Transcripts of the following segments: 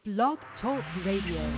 Blog Talk Radio.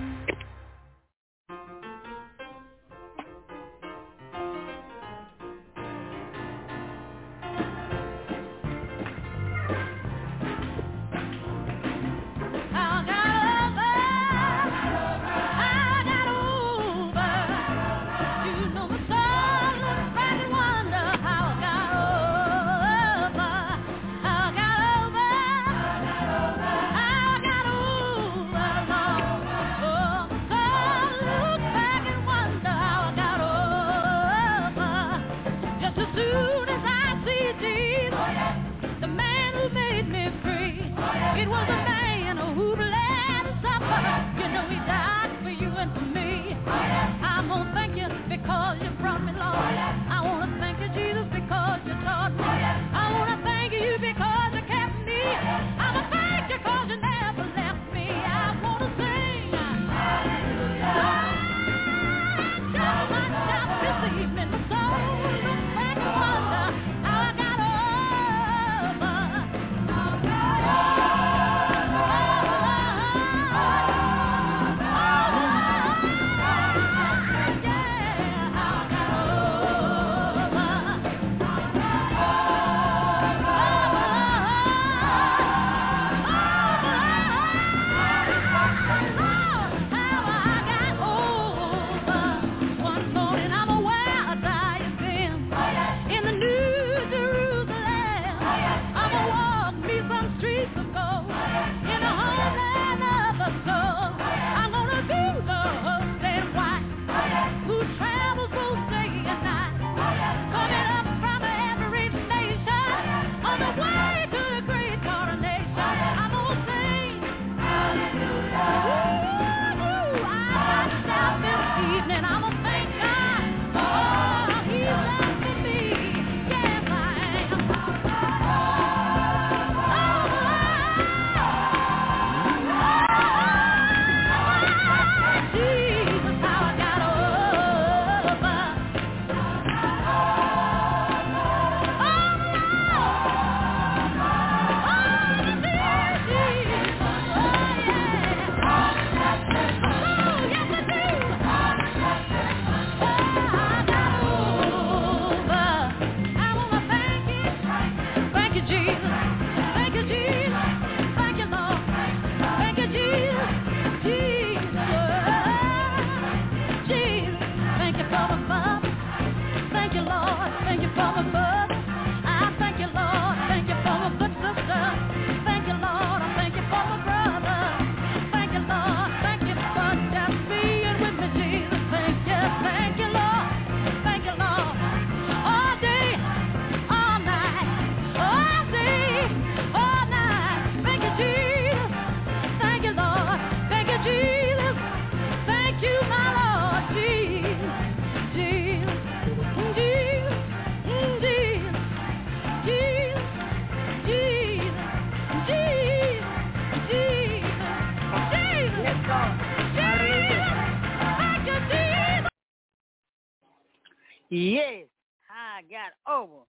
Yes, how I got over.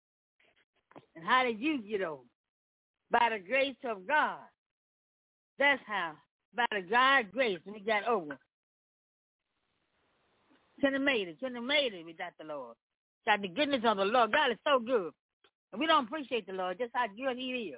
And how did you get over? By the grace of God. That's how. By the God's grace, we got over. Couldn't have made it without the Lord. Got the goodness of the Lord. God is so good. And we don't appreciate the Lord just how good he is.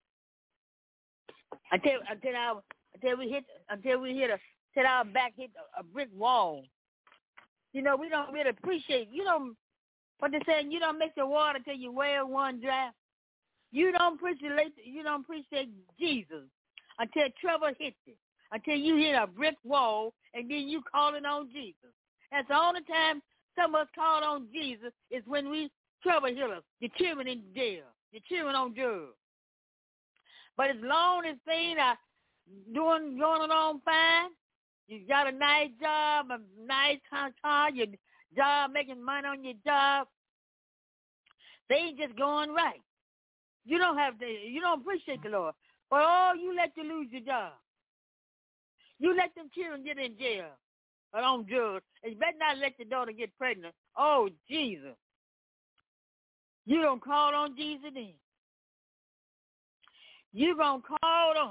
Until our back hit a brick wall. You know, we don't really appreciate, what they're saying, you don't mix the water till you well one dry. You don't appreciate Jesus until trouble hits you, until you hit a brick wall, and then you calling on Jesus. That's the only time some of us call on Jesus is when we trouble hit us. Your children in jail, your children on drugs. But as long as things are going along fine, you got a nice job, a nice car, your job, making money on your job. They ain't just going right. You don't appreciate the Lord. But you let you lose your job. You let them children get in jail or on drugs. And you better not let your daughter get pregnant. Oh, Jesus. You don't call on Jesus then. You going to call on him.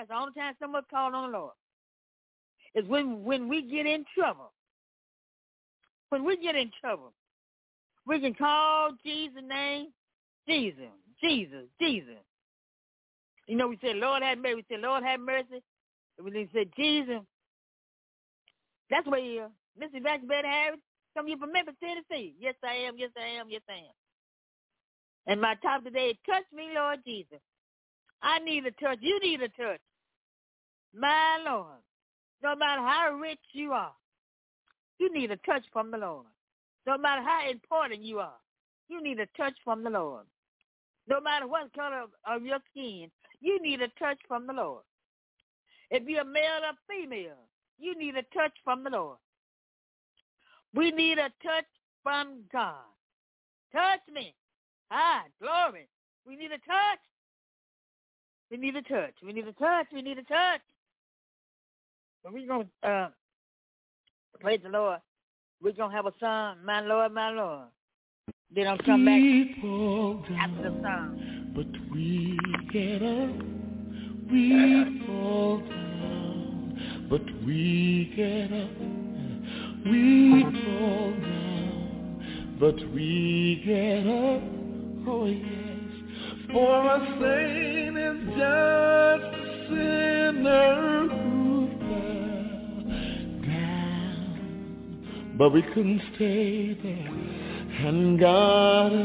That's the only time someone call on the Lord. Is when we get in trouble. When we get in trouble, we can call Jesus' name, Jesus, Jesus, Jesus. You know, we say, Lord have mercy. We say, Lord have mercy. And we say, Jesus. That's where you are. Mr. Evangelist Betty Harris, come you from Memphis, Tennessee. Yes, I am. Yes, I am. Yes, I am. And my topic today is touch me, Lord Jesus. I need a touch. You need a touch. My Lord. No matter how rich you are, you need a touch from the Lord. No matter how important you are, you need a touch from the Lord. No matter what color of your skin, you need a touch from the Lord. If you're male or female, you need a touch from the Lord. We need a touch from God. Touch me. Glory. We need a touch. We need a touch. We need a touch. We need a touch. So we're going to praise the Lord. We're going to have a song, My Lord, My Lord. Then I'll come back after the song. But we get up. We fall down. But we get up. We fall down. But we get up. Oh yes. For a saint is just a sinner who fell down. But we couldn't stay there. And God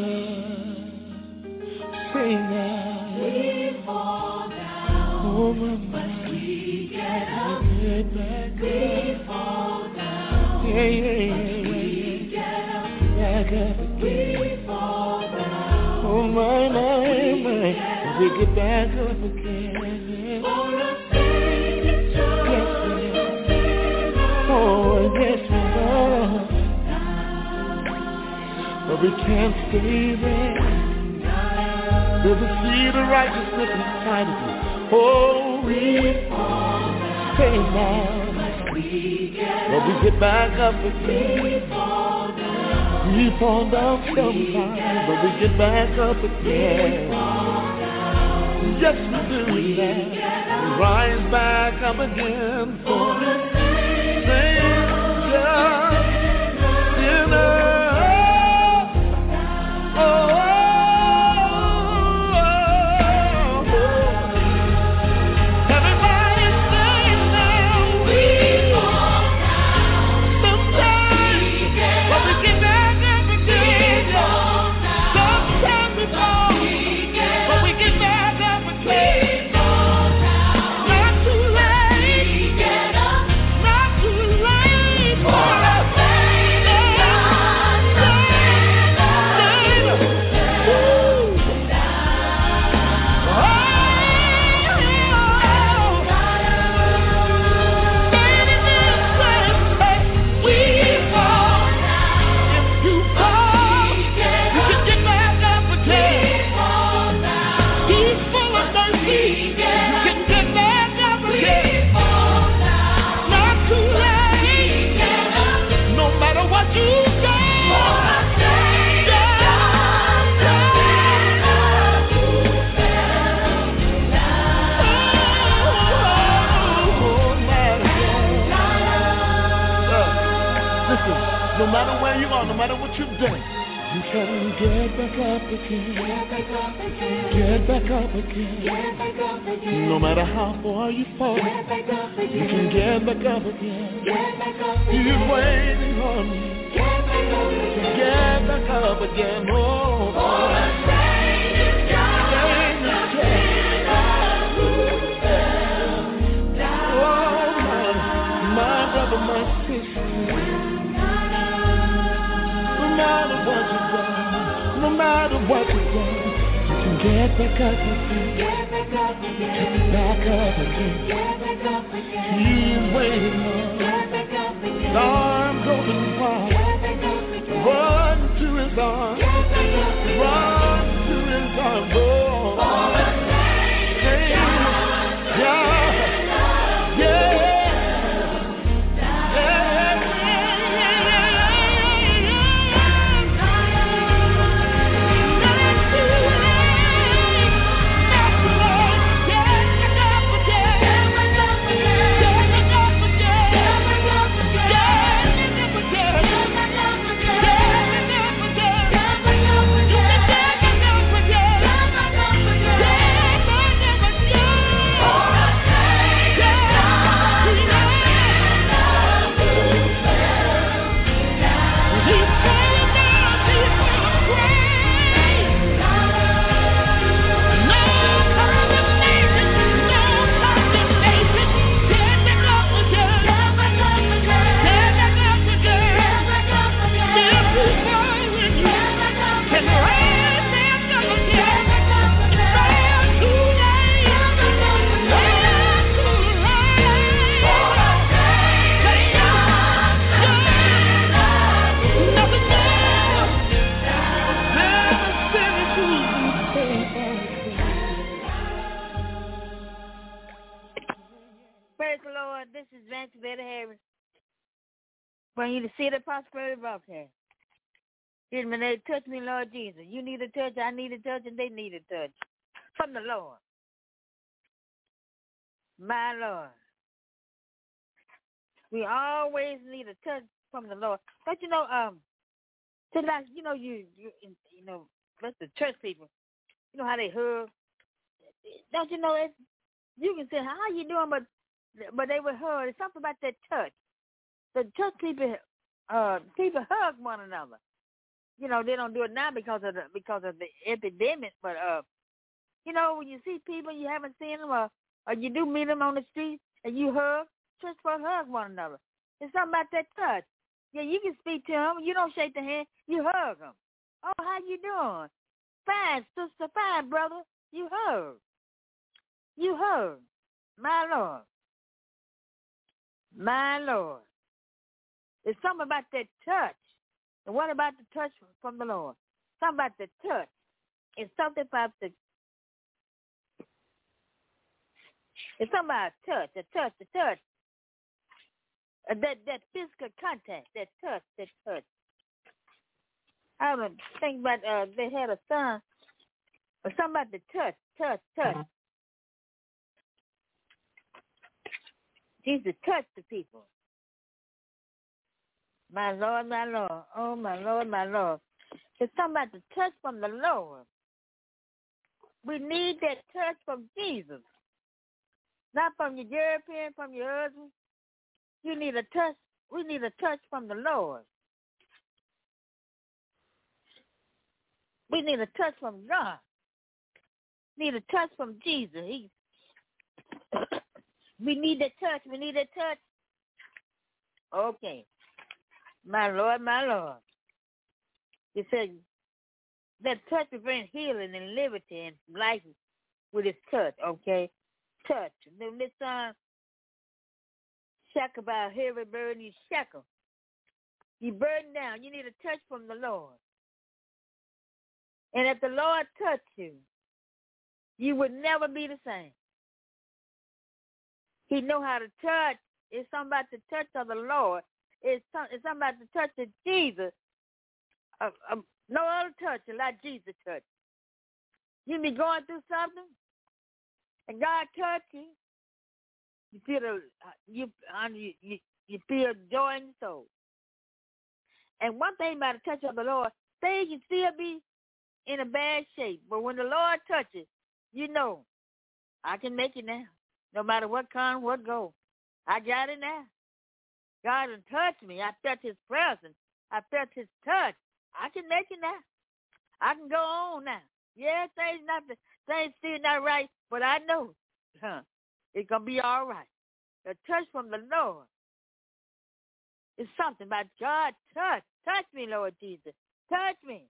say now we fall down, oh, but we get up, we fall down, yeah, but we get up, back up, we fall down, oh my, we get back up again, for a Savior, yes, oh yes, Lord. But we can't stay there. There's a seed of righteousness inside of you. Oh, we stay down. But we get back up again. We fall down sometimes, but we get back up again. Yes, we do that. We rise back up again for the Savior, sinner. No matter where you are, no matter what you've done, you can get back up again. Get back up again. No matter how far you fall, you can get back up again. He's waiting on you. Get back up again. Oh, for a Savior, my brother, my sister. No matter what you've done, you can get back up again. Get back up again. He's waiting on his arms open wide. Run to his arms. Run to his arms. Oh, yeah. Praise the Lord. This is Vance Better Harris. Bring you to see the prosperity broadcast. Hear me, they touch me, Lord Jesus. You need a touch, I need a touch, and they need a touch from the Lord. My Lord. We always need a touch from the Lord. Don't you know, just like, you know, that's the church people. You know how they hug? Don't you know, you can say, how you doing, but they would hug. It's something about that touch. The church people hug one another. You know, they don't do it now because of the epidemic, but you know, when you see people you haven't seen them, or you do meet them on the street and you hug, church folks hug one another. It's something about that touch. Yeah, you can speak to them. You don't shake the hand. You hug them. Oh, how you doing? Fine, sister. Fine, brother. You hug. You hug. My Lord. My Lord. It's something about that touch. And what about the touch from the Lord? Something about the touch. It's something about the. It's something about touch, the touch. That physical contact, that touch. I was thinking about they had a son, or something about the touch. Jesus touched the people. My Lord, my Lord. Oh, my Lord, my Lord. It's something about the touch from the Lord. We need that touch from Jesus. Not from your girlfriend, from your husband. You need a touch. We need a touch from the Lord. We need a touch from God. We need a touch from Jesus. We need that touch. We need that touch. Okay. My Lord, my Lord. He said that touch will bring healing and liberty and life with his touch, okay? Touch. Then this song, shackle by a heavy burden, you shackle. You burden down. You need a touch from the Lord. And if the Lord touch you, you would never be the same. He know how to touch. It's something about the touch of the Lord. It's something about the touch of Jesus. No other touch like Jesus touch. You be going through something, and God touch you. You feel you feel joy in your soul. And one thing about the touch of the Lord, things can still be in a bad shape, but when the Lord touches, you know, I can make it now. No matter what comes, what goes, I got it now. God has touched me. I felt his presence. I felt his touch. I can make it now. I can go on now. Yeah, things still not right, but I know it's going to be all right. The touch from the Lord is something about God. Touch. Touch me, Lord Jesus. Touch me.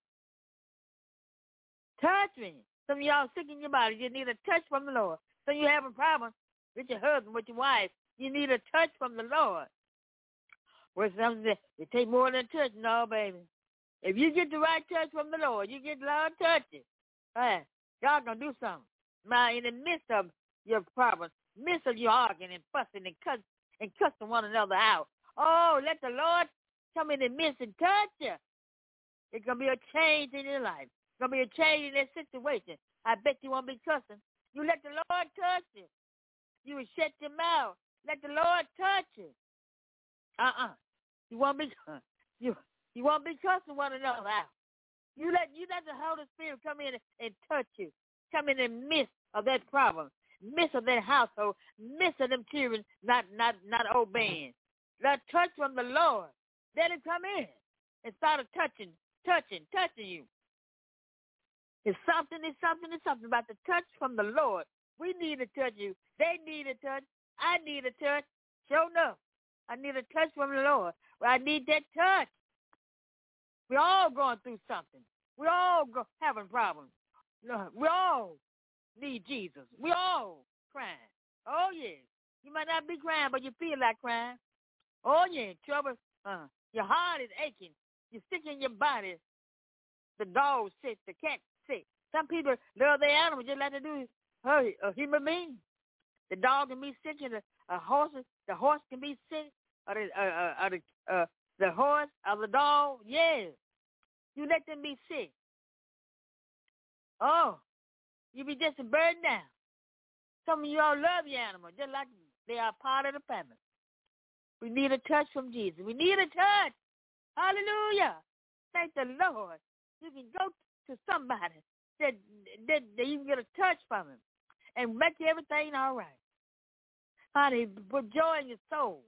Touch me. Some of y'all sick in your body. You need a touch from the Lord. Some of you having problems with your husband, with your wife. You need a touch from the Lord. Where some say, it take more than a touch. No, baby. If you get the right touch from the Lord, you get the Lord touches. God going to do something. Now, in the midst of your problems, midst of your arguing and fussing and cussing one another out. Oh, let the Lord come in the midst and touch you. It's going to be a change in your life. It's going to be a change in that situation. I bet you won't be cussing. You let the Lord touch you. You will shut your mouth. Let the Lord touch you. You won't be you won't be cussing one another out. You let the Holy Spirit come in and touch you. Come in the midst of that problem, midst of that household, midst of them children not obeying. Let touch from the Lord. Let him come in and start touching you. It's something about the touch from the Lord. We need to touch you. They need a touch. I need a touch. Sure enough, I need a touch from the Lord. Well, I need that touch. We're all going through something. We're all having problems. We all need Jesus. We all crying. Oh, yeah. You might not be crying, but you feel like crying. Oh, yeah. Trouble. Your heart is aching. You're sick in your body. The dog's sick. The cat's sick. Some people love their animals just like they do a human being. The dog can be sick, and the horse can be sick, or the horse or the dog. Yeah, you let them be sick. Oh, you be just a burden down. Some of y'all love your animals, just like they are part of the family. We need a touch from Jesus. We need a touch. Hallelujah. Thank the Lord. You can go to somebody that you can get a touch from him and make everything all right. Honey, put joy in your soul.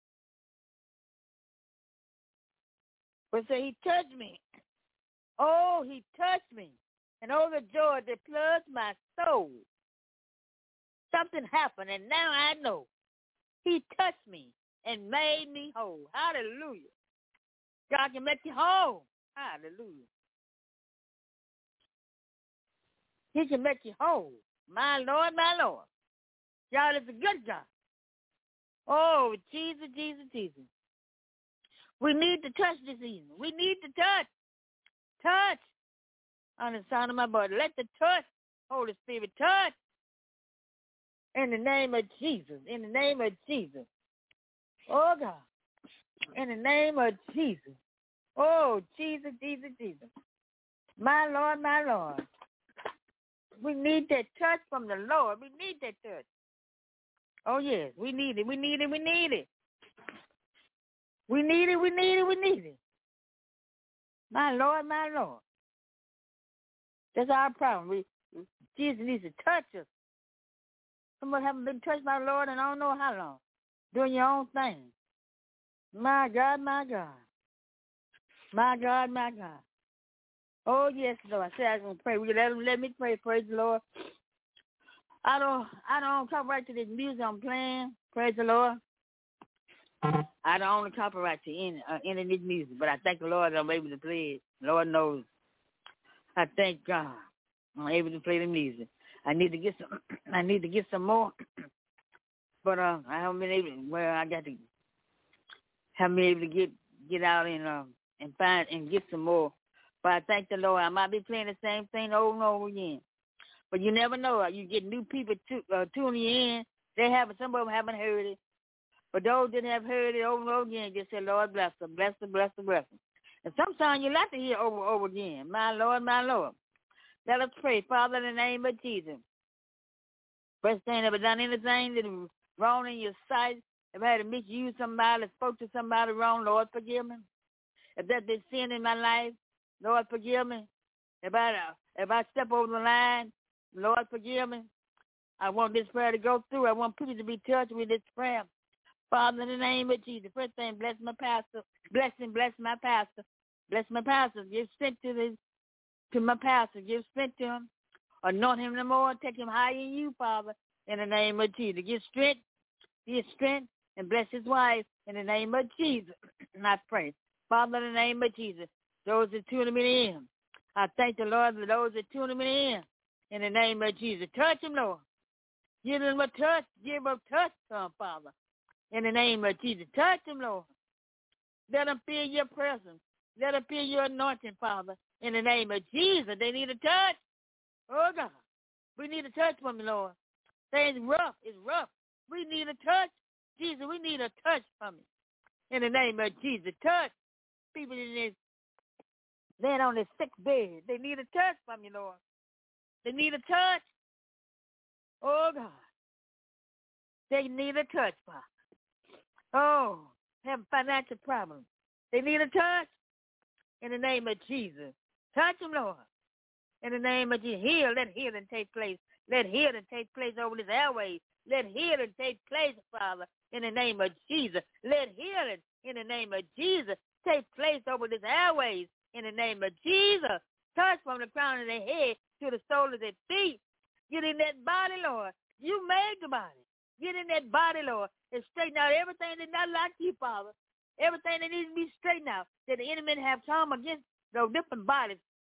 But say, he touched me. Oh, he touched me. And oh, the joy that floods my soul. Something happened, and now I know. He touched me and made me whole. Hallelujah. God can make you whole. Hallelujah. He can make you whole. My Lord, my Lord. God is a good God. Oh, Jesus, Jesus, Jesus. We need to touch this evening. We need to touch. Touch. On the sound of my body. Let the touch, Holy Spirit, touch. In the name of Jesus. In the name of Jesus. Oh, God. In the name of Jesus. Oh, Jesus, Jesus, Jesus. My Lord, my Lord. We need that touch from the Lord. We need that touch. Oh, yes. We need it. We need it. We need it. We need it. We need it. We need it. My Lord, my Lord. That's our problem. Jesus needs to touch us. Somebody haven't been touched by the Lord in I don't know how long. Doing your own thing. My God, my God. My God, my God. Oh, yes, Lord. I said I was going to pray. Will you let me pray? Praise the Lord. I don't copyright to this music I'm playing. Praise the Lord. I don't own the copyright to any of this music, but I thank the Lord that I'm able to play it. Lord knows. I thank God I'm able to play the music. I need to get some more, but I haven't been able. Well, I got to haven't been able to get out and find and get some more. But I thank the Lord. I might be playing the same thing over and over again. But you never know. You get new people tuning in. Some of them haven't heard it. But those that have heard it over and over again, just say, Lord, bless them, bless them, bless them, bless them. And sometimes you like to hear over and over again. My Lord, my Lord. Let us pray. Father, in the name of Jesus. First thing, ever done anything that was wrong in your sight? If I had to misuse somebody, spoke to somebody wrong, Lord, forgive me. If there's been sin in my life, Lord, forgive me. If I step over the line, Lord, forgive me. I want this prayer to go through. I want people to be touched with this prayer. Father, in the name of Jesus, first thing, bless my pastor. Bless my pastor. Bless my pastor. Give strength to my pastor. Give strength to him. Anoint him no more. Take him higher in you, Father, in the name of Jesus. Give strength, and bless his wife in the name of Jesus. And I pray, Father, in the name of Jesus, those that tune me in, I thank the Lord for those that tune me in the name of Jesus. Touch him, Lord. Give him a touch. Give him a touch, Father, in the name of Jesus. Touch him, Lord. Let him feel your presence. Let him feel your anointing, Father, in the name of Jesus. They need a touch. Oh, God. We need a touch from you, Lord. Things rough. It's rough. We need a touch. Jesus, we need a touch from you. In the name of Jesus. Touch people in this laying on this sick bed. They need a touch from you, Lord. They need a touch. Oh, God. They need a touch, Father. Oh, have financial problems. They need a touch. In the name of Jesus. Touch them, Lord. In the name of Jesus. Heal. Let healing take place. Let healing take place over this airways. Let healing take place, Father, in the name of Jesus. Let healing, in the name of Jesus, take place over this airways, in the name of Jesus. Touch from the crown of their head to the sole of their feet. Get in that body, Lord. You made the body. Get in that body, Lord, and straighten out everything that's not like you, Father. Everything that needs to be straightened out, that the enemy have come against those different bodies.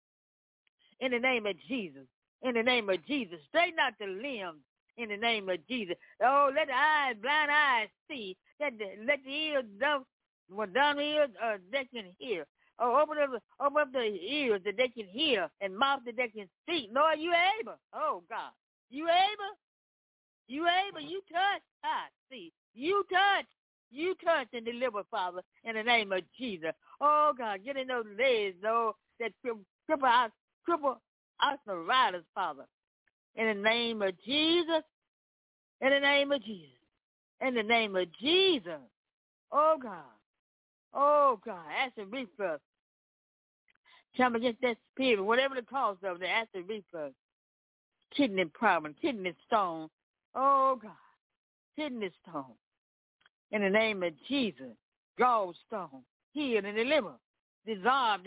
In the name of Jesus. In the name of Jesus. Straighten out the limbs. In the name of Jesus. Oh, let the eyes, blind eyes see. Let the ears, dumb ears, they can hear. Oh, open up the ears that they can hear and mouth that they can speak. Lord, you able. Oh, God. You able? You able, you touch. I see. You touch and deliver, Father, in the name of Jesus. Oh, God, get in those legs, oh, that cripple arthritis, Father, in the name of Jesus. In the name of Jesus. In the name of Jesus. Oh, God. Oh, God. Acid reflux. Come against that spirit, whatever the cause of the acid reflux. Kidney problem, kidney stone. Oh, God. Kidney stone. In the name of Jesus. Gallstone. Heal and deliver. Dissolve.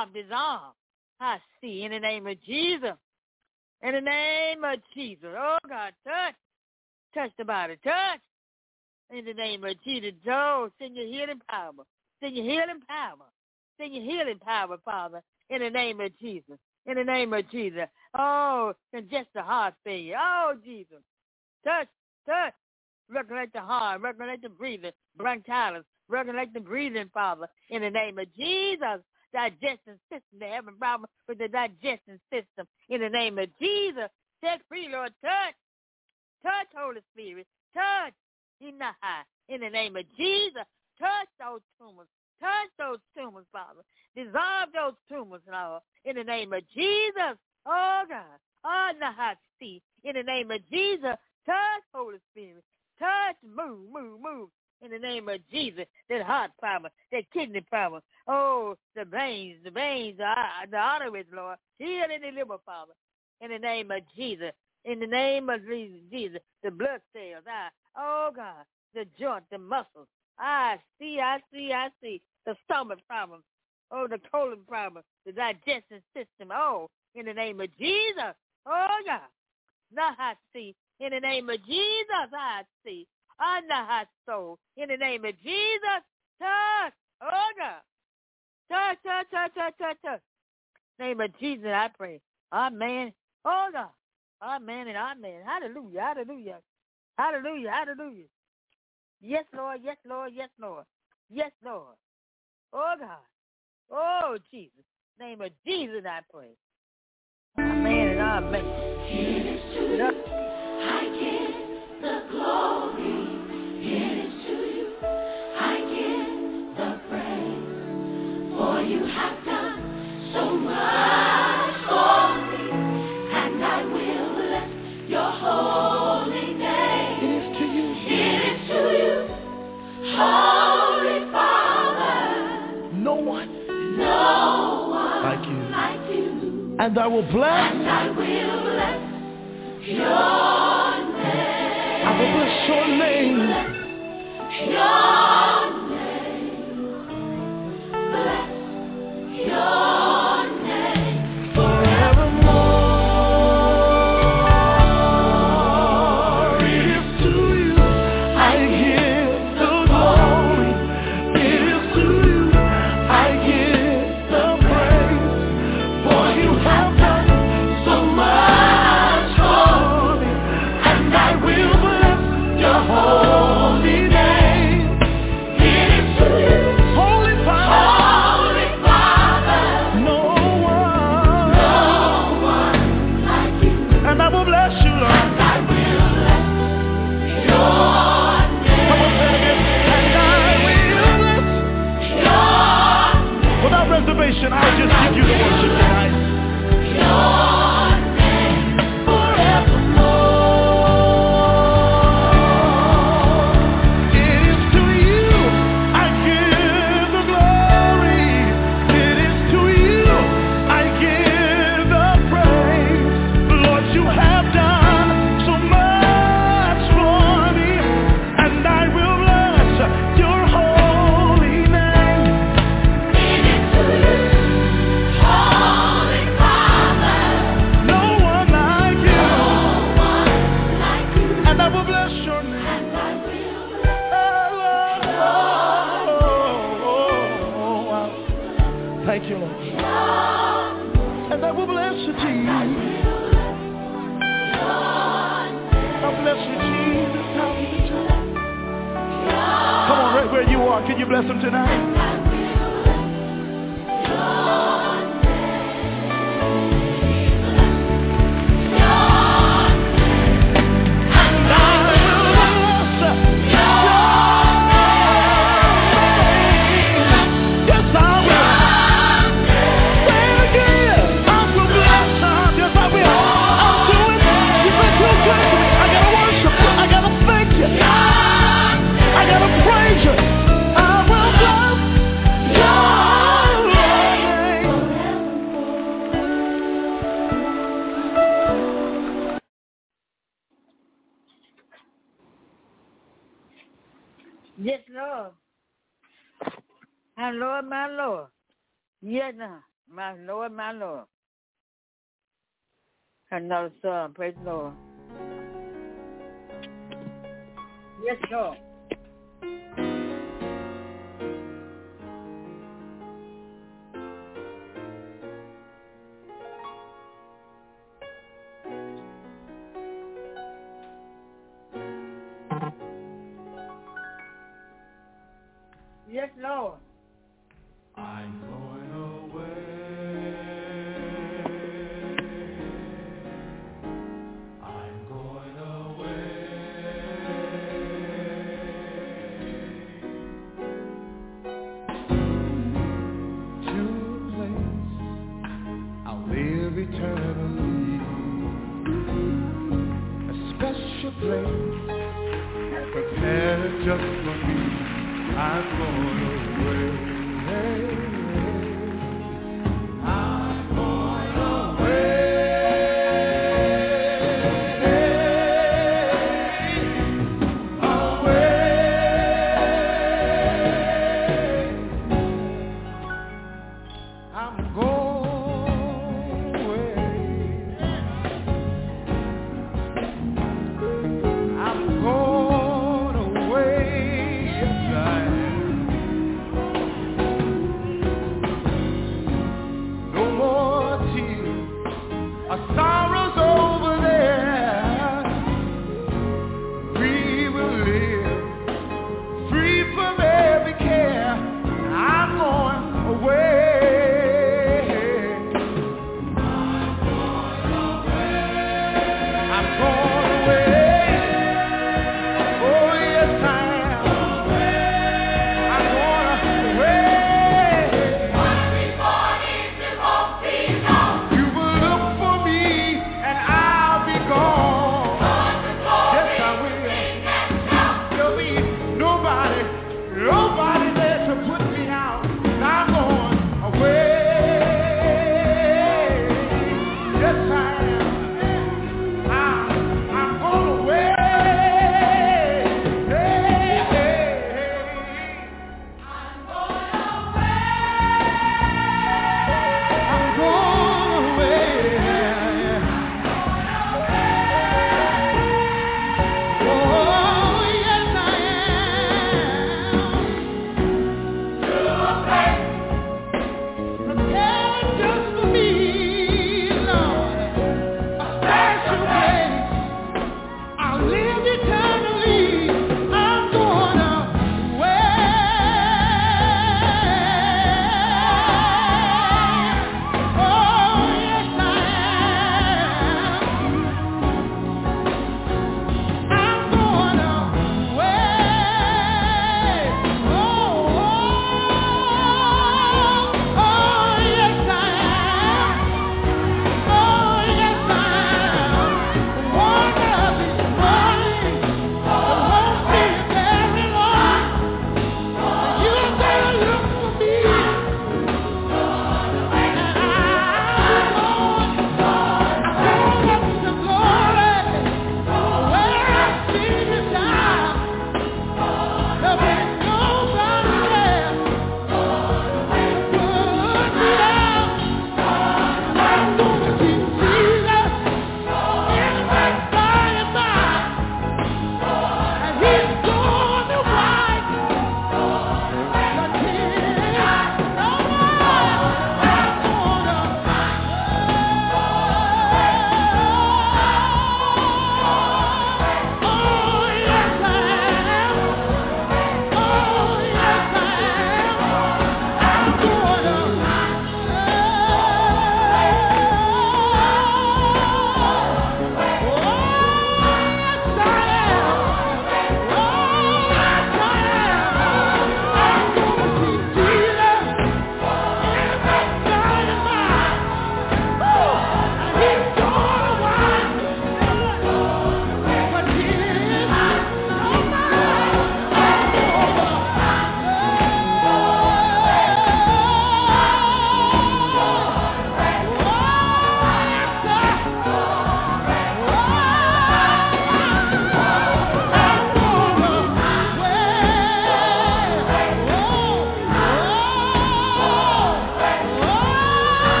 I see in the name of Jesus. In the name of Jesus. Oh, God, touch. Touch the body. Touch. In the name of Jesus. Oh, send your healing power. Send your healing power. Send your healing power, Father. In the name of Jesus. In the name of Jesus. Oh, congestive heart failure. Oh, Jesus. Touch. Regulate the heart. Regulate the breathing. Bronchitis. Regulate the breathing, Father. In the name of Jesus. Digestion system. They're having problems with the digestion system. In the name of Jesus. Set free, Lord. Touch. Touch, Holy Spirit. Touch. In the name of Jesus. Touch those tumors. Touch those tumors, Father. Dissolve those tumors, Lord. In the name of Jesus. Oh, God. Oh, see. In the name of Jesus. Touch, Holy Spirit. Touch. Move. In the name of Jesus. That heart problem. That kidney problem. Oh, the veins, the arteries, Lord. Heal and deliver, Father. In the name of Jesus. In the name of Jesus. The blood cells. Oh, God. The joint, the muscles. I see. The stomach problem. Oh, the colon problem. The digestion system. Oh, in the name of Jesus. Oh, God. Now I see. In the name of Jesus, I see. I know how so. In the name of Jesus. Touch. Oh, God. Touch. In the name of Jesus, I pray. Amen. Oh, God. Amen and amen. Hallelujah. Yes, Lord. Oh, God. Oh, Jesus. In the name of Jesus, I pray. Amen and amen. It is to you I give the glory. It is to you I give the praise. For you have done so much for me, and I will bless your holy name. It is to you, Holy Father. No one like you. And I will bless your name. I will bless your name. Bless your name forevermore. It is to you I give the glory. It is to you I give the praise. For you have done so much for me, and I will bless your holy name. It is to you, Holy Father, no one like you. And I will bless you, Lord. And I will bless your name. Come on, say it again. And I will bless your name. Without reservation, I just give you the worship tonight. Your name forevermore. It is to you I give the glory. It is to you I give the praise. Lord, you have done so much for me, and I will bless your holy name. It is to you, Holy Father, no one like you. And I will bless your name. Thank you, Lord. And I will bless you, Jesus. I bless you, Jesus. Come on, right where you are. Can you bless him tonight? And I Yes, Lord. My Lord, my Lord. Yes, my Lord, my Lord. Another son, praise the Lord. Yes, Lord. Yes, Lord. I'm going away. I'm going away to a place I'll live eternally. A special place prepared just for me. I'm going away. I'm going sorrows over there. We will live free from every care. I'm going away. I'm going away. Oh yes I am. I'm going away. You will look for me and I'll be gone. Yes I will. There'll be nobody there to put me out. I'm going away. Yes I am. I'm going away. Hey, hey, hey. I'm going away. Oh, yes I am.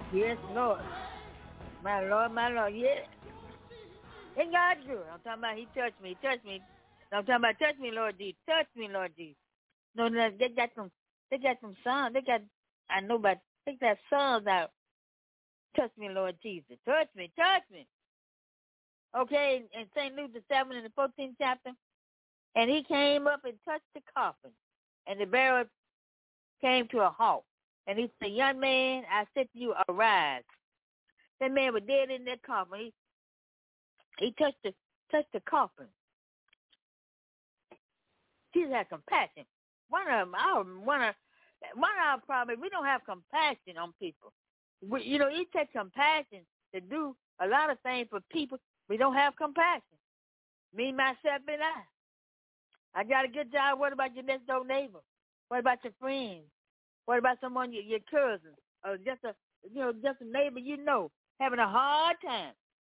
Yes, Lord. My Lord, my Lord. Yes. And God's good. I'm talking about he touched me. He touched me. I'm talking about touch me, Lord Jesus. Touch me, Lord Jesus. No, they got some songs. I know about, they got songs out. Touch me, Lord Jesus. Touch me. Touch me. Okay, in St. Luke the 7th and the 14th chapter, and he came up and touched the coffin, and the burial came to a halt. And he said, young man, I said to you, arise. That man was dead in that coffin. He touched the coffin. Jesus had compassion. One of our problems, we don't have compassion on people. It takes compassion to do a lot of things for people. We don't have compassion. Me, myself, and I got a good job. What about your next door neighbor? What about your friends? What about someone, your cousin, or just a neighbor having a hard time?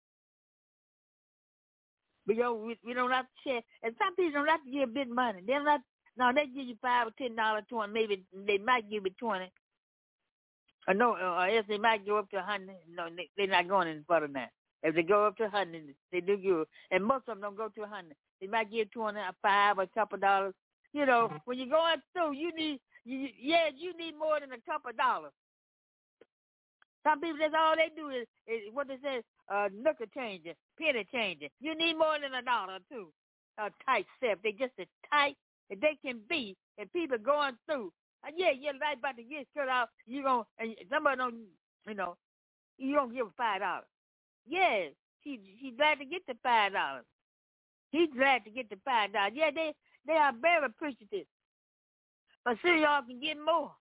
We don't have to share. And some people don't have to give big money. They give you $5 or $10, 20. Maybe they might give you 20. Or no, or else they might go up to 100. No, they're not going any further now. If they go up to 100, they do good. And most of them don't go to 100. They might give 20, or $5, or a couple of dollars. When you're going through, you need more than a couple of dollars. Some people, that's all they do is what they say, nickel changer, penny changer. You need more than $1 or $2. A tight set. They just as tight as they can be. And people going through. Your life about to get cut off. And somebody don't, you don't give $5. Yeah, she's glad to get the $5. He's glad to get the $5. Yeah, they are very appreciative. But see, y'all can get more.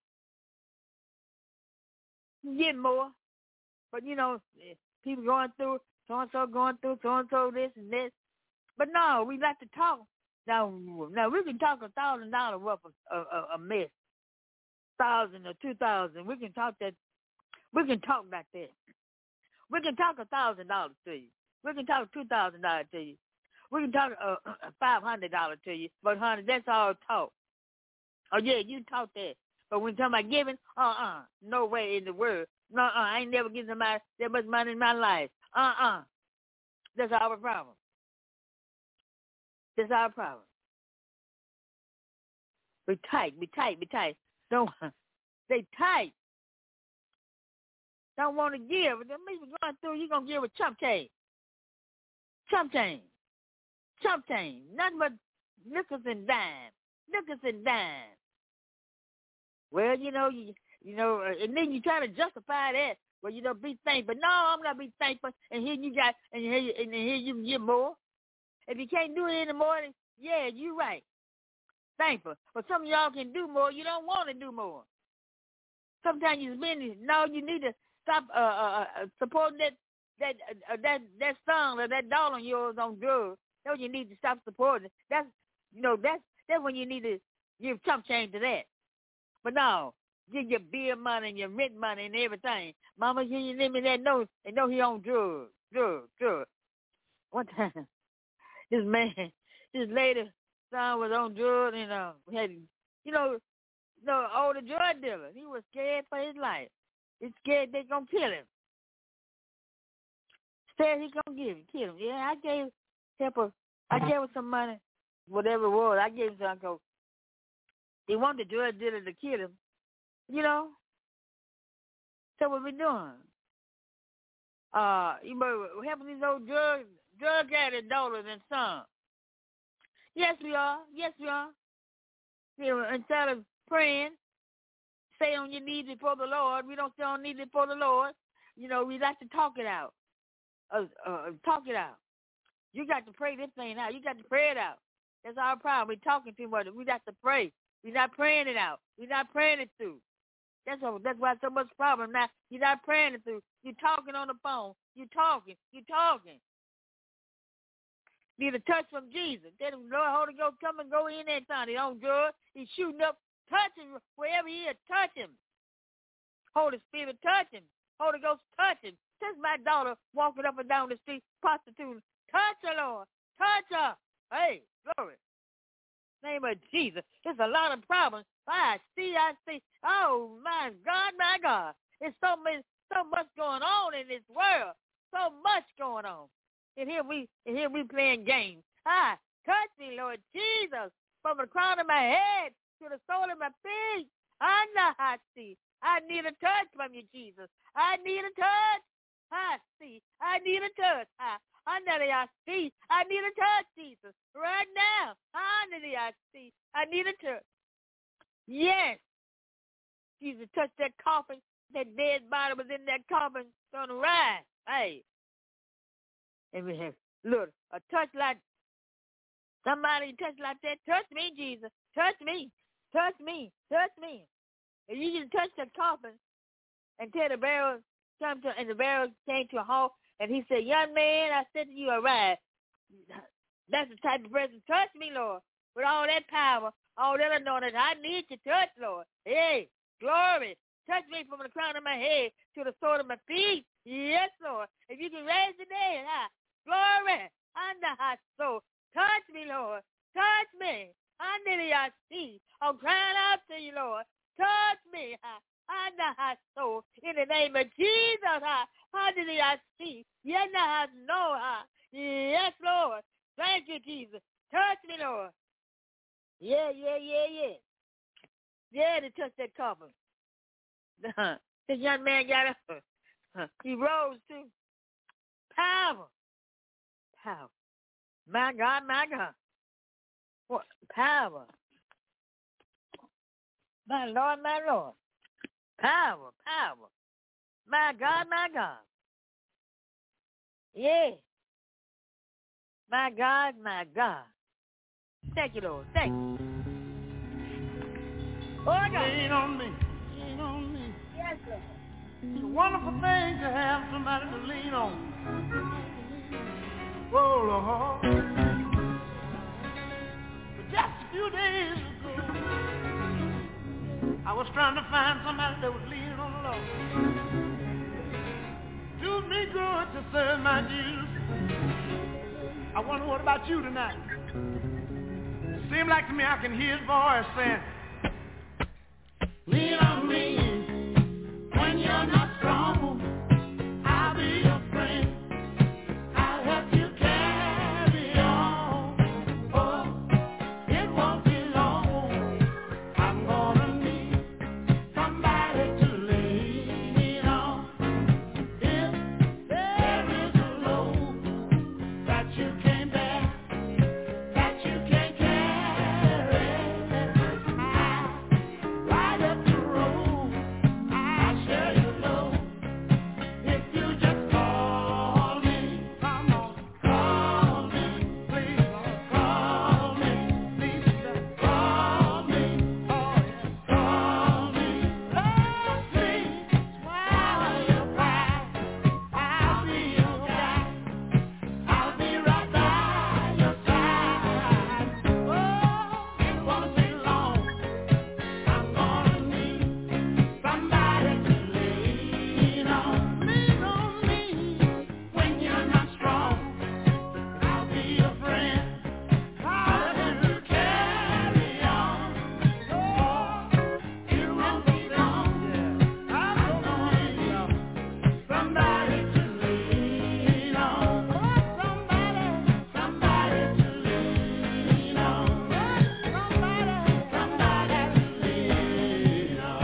Get more. But, people going through, so-and-so going through, so-and-so this and this. But no, we like to talk. Now we can talk $1,000 worth of a mess. 1,000 or 2,000. We can talk that. We can talk like that. We can talk $1,000 to you. We can talk $2,000 to you. We can talk $500 to you. But honey, that's all talk. Oh yeah, you talk that. But when you talk about giving, no way in the world. No, I ain't never given somebody that much money in my life. That's our problem. That's our problem. Be tight. Don't they tight? Don't want to give. The people going through, you're going to give a chump change. Nothing but nickels and dimes. Well, and then you try to justify that. Well, be thankful. No, I'm not be thankful. And here you can get more. If you can't do it in the morning, yeah, you're right. Thankful. But some of y'all can do more. You don't want to do more. Sometimes you're busy. No, you need to stop supporting that song or that doll of yours on drugs. No, you need to stop supporting. That's when you need to give chump change to that. But no, give your beer money and your rent money and everything. Mama, you let me that know and know he on drugs. One time, this lady son was on drugs and had older drug dealer. He was scared for his life. He's scared they gonna kill him. Said he gonna kill him. Yeah, I gave her some money, whatever it was. I gave him some. They want the drug dealer to kill him. So what we doing? Helping these old drug addicts dollars and some. Yes, we are. Instead of praying, stay on your knees before the Lord. We don't stay on knees before the Lord. We like to talk it out. You got to pray this thing out. You got to pray it out. That's our problem. We're talking too much. We got to pray. We're not praying it out. We're not praying it through. That's why so much problem. Now, you're not praying it through. You're talking on the phone. You're talking. Need a touch from Jesus. Then the Lord Holy Ghost come and go in that time. He on drugs. He's shooting up. Touch him wherever he is. Touch him. Holy Spirit, touch him. Holy Ghost, touch him. Touch my daughter walking up and down the street, prostituting. Touch her, Lord. Touch her. Hey, glory. Name of Jesus. There's a lot of problems. I see. Oh, my God. It's so many. So much going on in this world. So much going on. And here we playing games. Touch me, Lord Jesus, from the crown of my head to the sole of my feet. I know I see. I need a touch from you, Jesus. I need a touch. I see. I need a touch. I see. I need a touch, Jesus. Right now. I see. I need a touch. Yes. Jesus touched that coffin. That dead body was in that coffin. It's on the rise. Hey. And we have, look, a touch like somebody touch like that. Touch me, Jesus. Touch me. Touch me. Touch me. If you just touch that coffin and tell the barrel, and the barrel came to a halt, and he said, young man, I said to you, arise. That's the type of person. Touch me, Lord, with all that power, all that anointing. I need to touch, Lord. Hey, glory. Touch me from the crown of my head to the sole of my feet. Yes, Lord. If you can raise the dead, glory. Under high soul. Touch me, Lord. Touch me. Under the see. I'm crying out to you, Lord. Touch me. Under high soul. In the name of Jesus. Under the see. Yes, no. Yes, Lord. Thank you, Jesus. Touch me, Lord. Yeah. Yeah, to touch that coffin. This young man got up. He rose too. Power. My God. What power? My Lord. Power. My God. Yeah. My God. Thank you, Lord. Thank you. Oh, God. Lean on me. Yes, Lord. It's a wonderful thing to have somebody to lean on. Oh, Lord. But just a few days ago, I was trying to find somebody that was leaning on the Lord. Do me good to serve my Jesus. I wonder what about you tonight? It seems like to me I can hear his voice saying, lean on me when you're not strong. I'll be your friend. I'll help you carry on. Oh, it won't be long. I'm gonna need somebody to lean on. If there is a load that you can't bear, that you can't carry, right up the road, I'll share your load. If you just call me, come on, call me, please, call me, please, call me, call me, love me, swallow your pride. I'll be your guy. I'll be right by your side. Oh, it won't be long. I'm gonna need somebody to lean on. Lean on me when you're not strong. I'll be your friend. I'll help you carry on. Oh, it won't be long. I'm gonna need somebody to lean on. Oh, somebody to lean on. Somebody to lean on.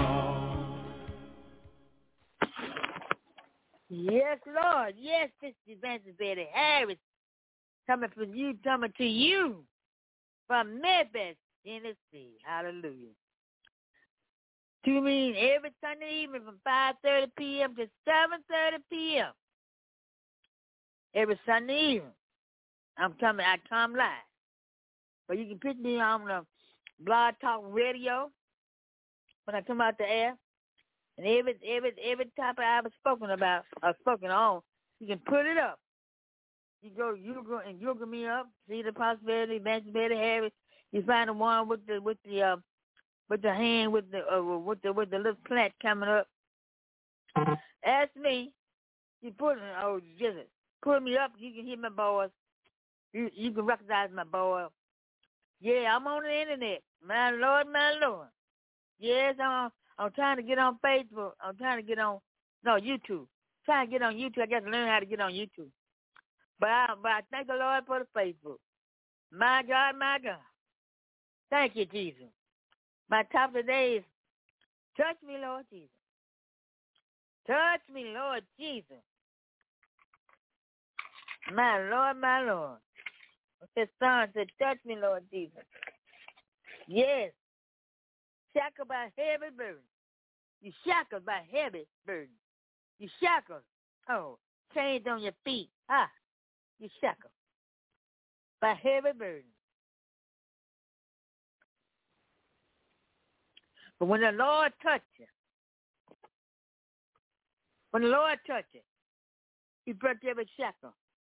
Yes, Lord. Yes, Sister Evangelist Betty Harris. Coming to you from Memphis, Tennessee. Hallelujah. Tune in every Sunday evening from 5:30 p.m. to 7:30 p.m. Every Sunday evening. I come live. But you can pick me on the Blog Talk Radio when I come out the air. And every topic I've spoken on, you can put it up. You go and Google me up, see the possibility, Evangelist Betty Harris. You find the one with the hand with the little plant coming up. Ask me. You put me up. You can hear my voice. You can recognize my voice. Yeah, I'm on the internet. My Lord. Yes, I'm trying to get on Facebook. I'm trying to get on No, YouTube. Try to get on YouTube. I got to learn how to get on YouTube. But I thank the Lord for the Facebook. My God, my God. Thank you, Jesus. My top of the day is, touch me, Lord Jesus. Touch me, Lord Jesus. My Lord, my Lord. His son said, touch me, Lord Jesus. Yes. Shackled by heavy burden. You shackled by heavy burden. You shackled. Oh, chains on your feet. You shackled by heavy burden. But when the Lord touches you, He breaks every shackle,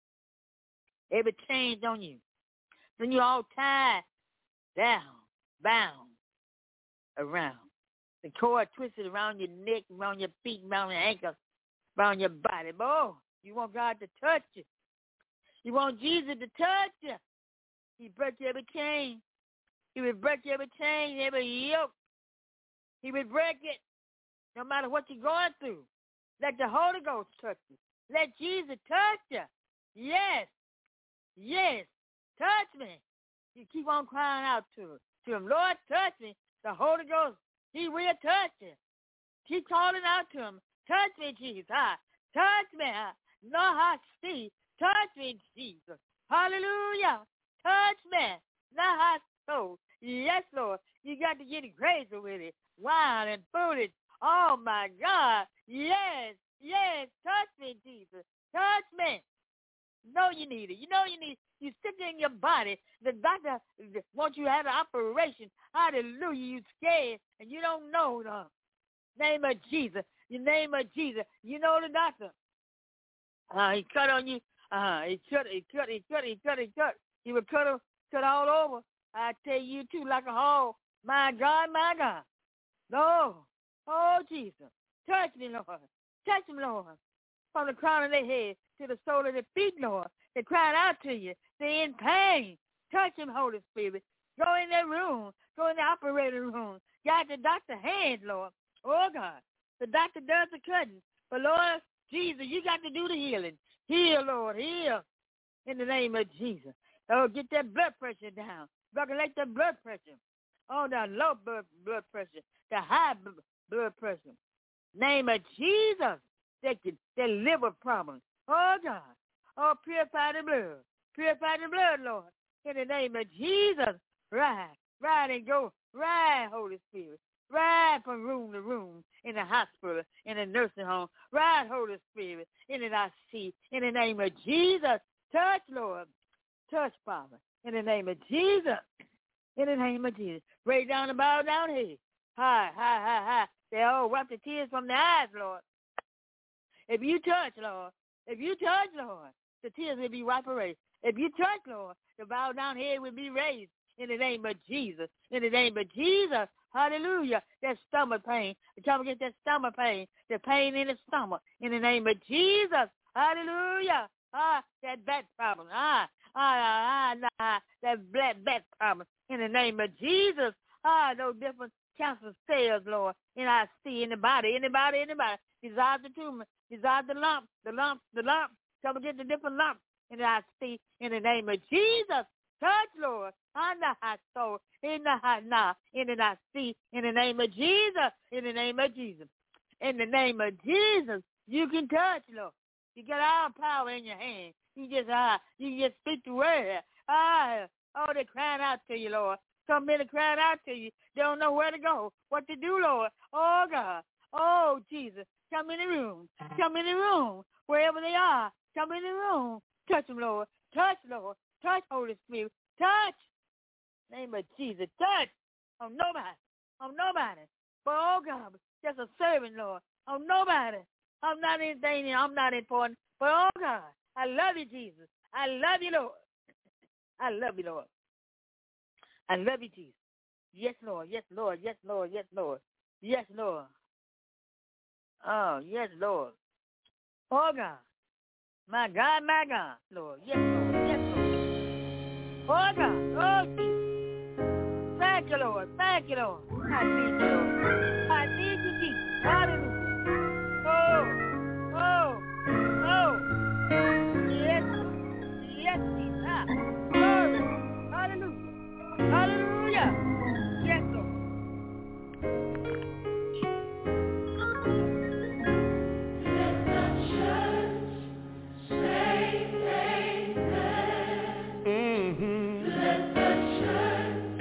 every chains on you. Then you're all tied down, bound around. The cord twisted around your neck, around your feet, around your ankles, around your body. Boy, you want God to touch you. You want Jesus to touch you. He breaks every chain. He will break every chain, every yoke. He will break it no matter what you're going through. Let the Holy Ghost touch you. Let Jesus touch you. Yes. Yes. Touch me. You keep on crying out to him. Lord, touch me. The Holy Ghost, He will touch you. Keep calling out to Him. Touch me, Jesus. Touch me. No, I see. Touch me, Jesus. Hallelujah. Touch me. Now I so. Yes, Lord. You got to get crazy with it. Wild and foolish. Oh, my God. Yes. Yes. Touch me, Jesus. Touch me. You know you need it. You know you need it. You sick in your body. The doctor wants you to have an operation. Hallelujah. You scared and you don't know the name of Jesus. The name of Jesus. You know the doctor. He cut on you. He cut. He would cut all over. I tell you too, like a hog. My God, my God. No. Oh, Jesus. Touch me, Lord. Touch me, Lord. From the crown of their head to the sole of their feet, Lord. They cried out to you. They're in pain. Touch them, Holy Spirit. Go in their room. Go in the operating room. Got the doctor's hand, Lord. Oh, God. The doctor does the cutting. But, Lord, Jesus, you got to do the healing. Heal, Lord. Heal. In the name of Jesus. Oh, get that blood pressure down. Regulate the blood pressure. Oh, the low blood pressure. The high blood pressure. Name of Jesus. That liver problem. Oh, God. Oh, purify the blood. Purify the blood, Lord. In the name of Jesus. Ride and go. Ride, Holy Spirit. Ride from room to room in the hospital, in the nursing home. Ride, Holy Spirit, in the IC. In the name of Jesus. Touch, Lord. Touch, Father. In the name of Jesus. In the name of Jesus. Raise down and bow down here. High. They all wipe the tears from their eyes, Lord. If you touch, Lord, the tears will be wiped away. If you touch, Lord, the bow down head will be raised in the name of Jesus. In the name of Jesus. Hallelujah. That stomach pain. Come get that stomach pain. The pain in the stomach. In the name of Jesus. Hallelujah. That back problem. That black back problem. In the name of Jesus. Those different cancer cells, Lord. In our see in the body. Anybody. Dissolve the tumor. Dissolve the lump. Come get the different lumps. In our see in the name of Jesus. Touch, Lord. In the hot soul. In the hot now. In the I see. In the name of Jesus. In the name of Jesus. In the name of Jesus. You can touch, Lord. You got all power in your hand. You just speak the word. They're crying out to you, Lord. So many crying out to you. They don't know where to go, what to do, Lord. Oh, God. Oh, Jesus. Come in the room. Come in the room. Wherever they are. Come in the room. Touch them, Lord. Touch, Lord. Touch, Holy Spirit. Touch. Name of Jesus. Touch. On nobody. But, oh, God, just a servant, Lord. On nobody. I'm not anything. I'm not important. But, oh, God, I love you, Jesus. I love you, Lord. I love you, Lord. I love you, Jesus. Yes, Lord. Yes, Lord. Yes, Lord. Yes, Lord. Yes, Lord. Oh, yes, Lord. Oh, God. My God, Lord. Yes, Lord. Yes, Lord. Oh, God. Oh, Jesus. Thank you, Lord. Thank you, Lord. I need you, Lord. I need you, Jesus. Hallelujah. Oh.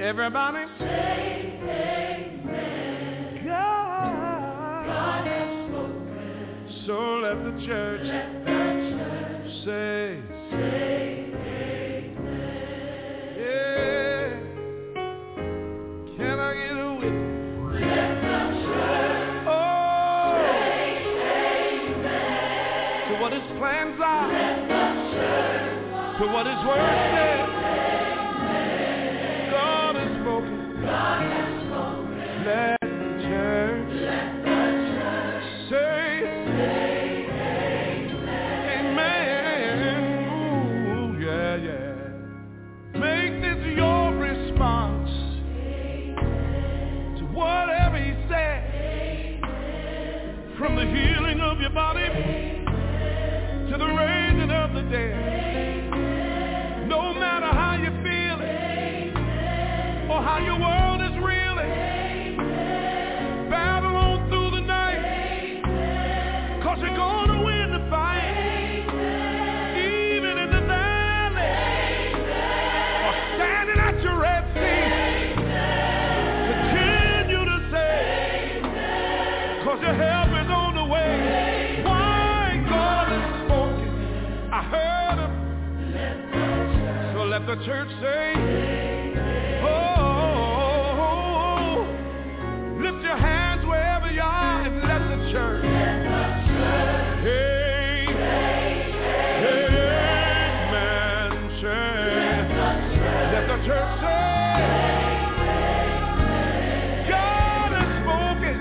Everybody say amen. God has spoken. So let the church say amen. Yeah. Can I get a witness? Let the church say amen. To what his plans are. Let the church to what his word says. God has spoken. God has spoken. Let the church say amen. Ooh, yeah, yeah. Make this your response to whatever he said. From the healing of your body to the raising of the dead. No matter how you feel or how your world is reeling, battle on through the night, 'cause you're gonna win the fight. Even in the valley or standing at your Red Sea, continue to say, 'cause your help is on the way. Why? God has spoken. I heard him. So let the church say, oh, lift your hands wherever you are and let the church, hey, amen, say, let the church say, God has spoken,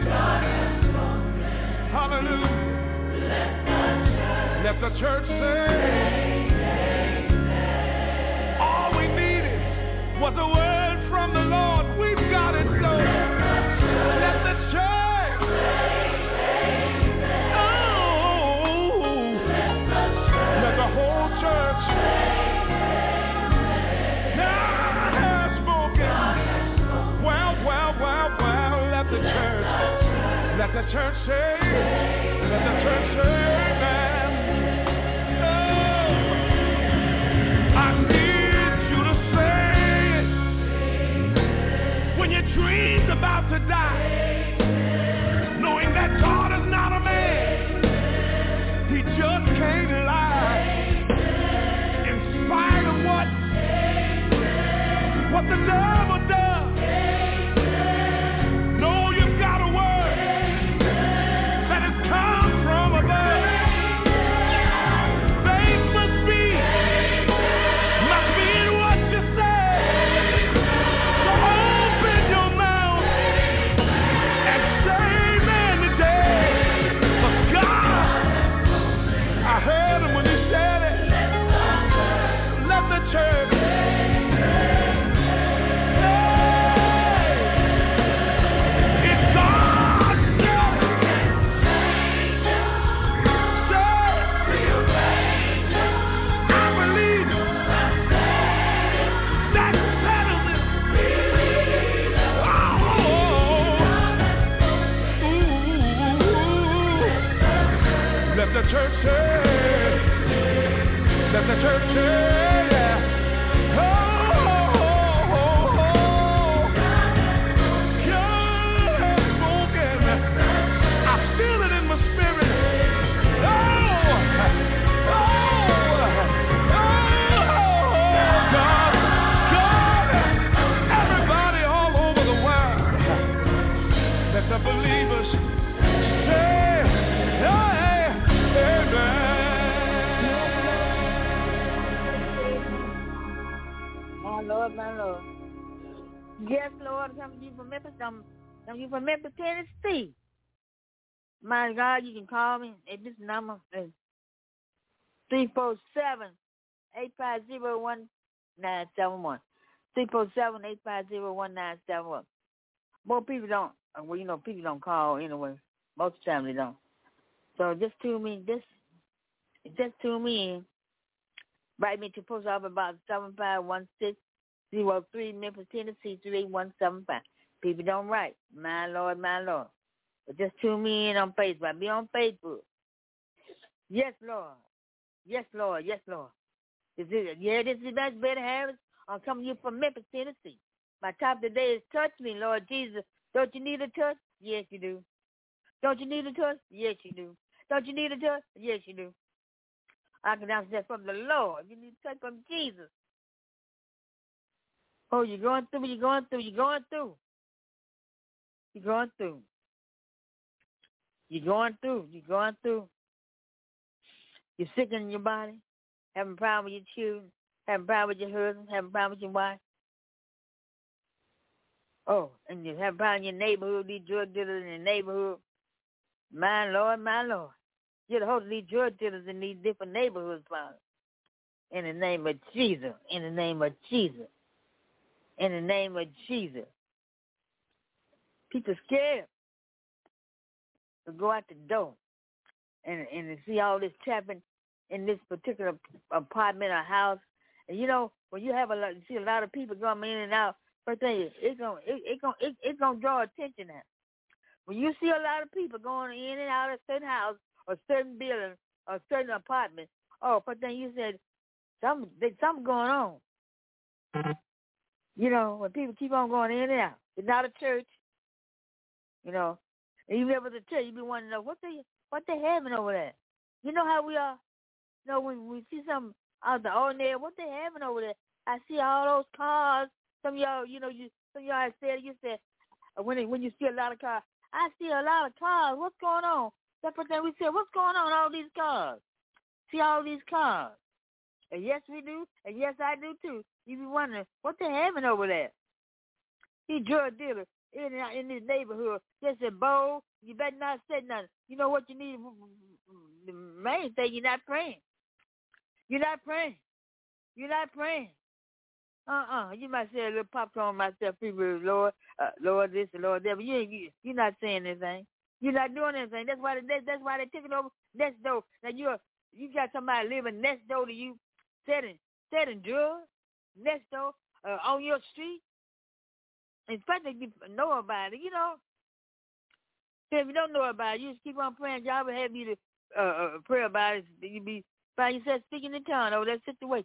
hallelujah, let the church say, was a word from the Lord. We've got it, so let the church, let the whole church, God has spoken. Well, let the church say, let the church say, amen. Oh, I need you to say, when your dream's about to die, knowing that God is not a man, he just can't lie. In spite of what the devil does, know you've got a word that has come from above. Faith must be in what you say. I heard him when he said it. Let the church. It's God said it. I believe that settles it. Let the church say. Let the church say, yeah. Oh, God has spoken. I feel it in my spirit. God, everybody all over the world. Let the believers say, amen. My Lord. Yes, Lord, coming to you from Memphis, Tennessee. My God, you can call me at this number, 347-850-1971. 347-850-1971. More people don't, people don't call anyway. Most of the time they don't. So just tune me in. Write me to post office about 751603 Memphis, Tennessee 38175. People don't write. My Lord. But just tune me in on Facebook. I'll be on Facebook. Yes, Lord. This is Betty Harris. I'm coming to you from Memphis, Tennessee. My topic today is touch me, Lord Jesus. Don't you need a touch? Yes, you do. Don't you need a touch? Yes, you do. Don't you need a touch? Yes, you do. I can answer that from the Lord. You need a touch from Jesus. Oh, you're going through, you're going through, you're going through. You're going through. You're going through, you're going through. You're sick in your body, having a problem with your children, having a problem with your husband, having a problem with your wife. Oh, and you have a problem in your neighborhood, these drug dealers in the neighborhood. My Lord, my Lord. Get a hold of these drug dealers in these different neighborhoods, Father. In the name of Jesus. In the name of Jesus. In the name of Jesus. People scared to go out the door and to see all this trapping in this particular apartment or house. And you know, when you have you see a lot of people going in and out, first thing it's gonna draw attention now. When you see a lot of people going in and out of certain house or certain building or certain apartment, oh, first thing you said, something going on. You know, when people keep on going in and out, it's not a church. You know, and even if it's a church, you be wanting to know what they having over there. You know how we are. You know, when we see something out the ordinary, what they having over there. I see all those cars. Some of y'all, you know, some of y'all have said, you said, when you see a lot of cars, I see a lot of cars. What's going on? That's what we said. What's going on? All these cars. See all these cars. And yes, we do. And yes, I do too. You be wondering what they having over there. These drug dealers in this neighborhood just said, Bo, you better not say nothing. You know what you need? The main thing, you're not praying. You're not praying. You're not praying. You might say a little popcorn myself, people, Lord, Lord this and Lord that, but you're not saying anything. You're not doing anything. That's why they're taking over next door. Now you got somebody living next door to you, selling drugs next door on your street. Especially if you know about it, you know. So if you don't know about it, you just keep on praying. God will have you to pray about it. You be by yourself speaking in tongues over that situation.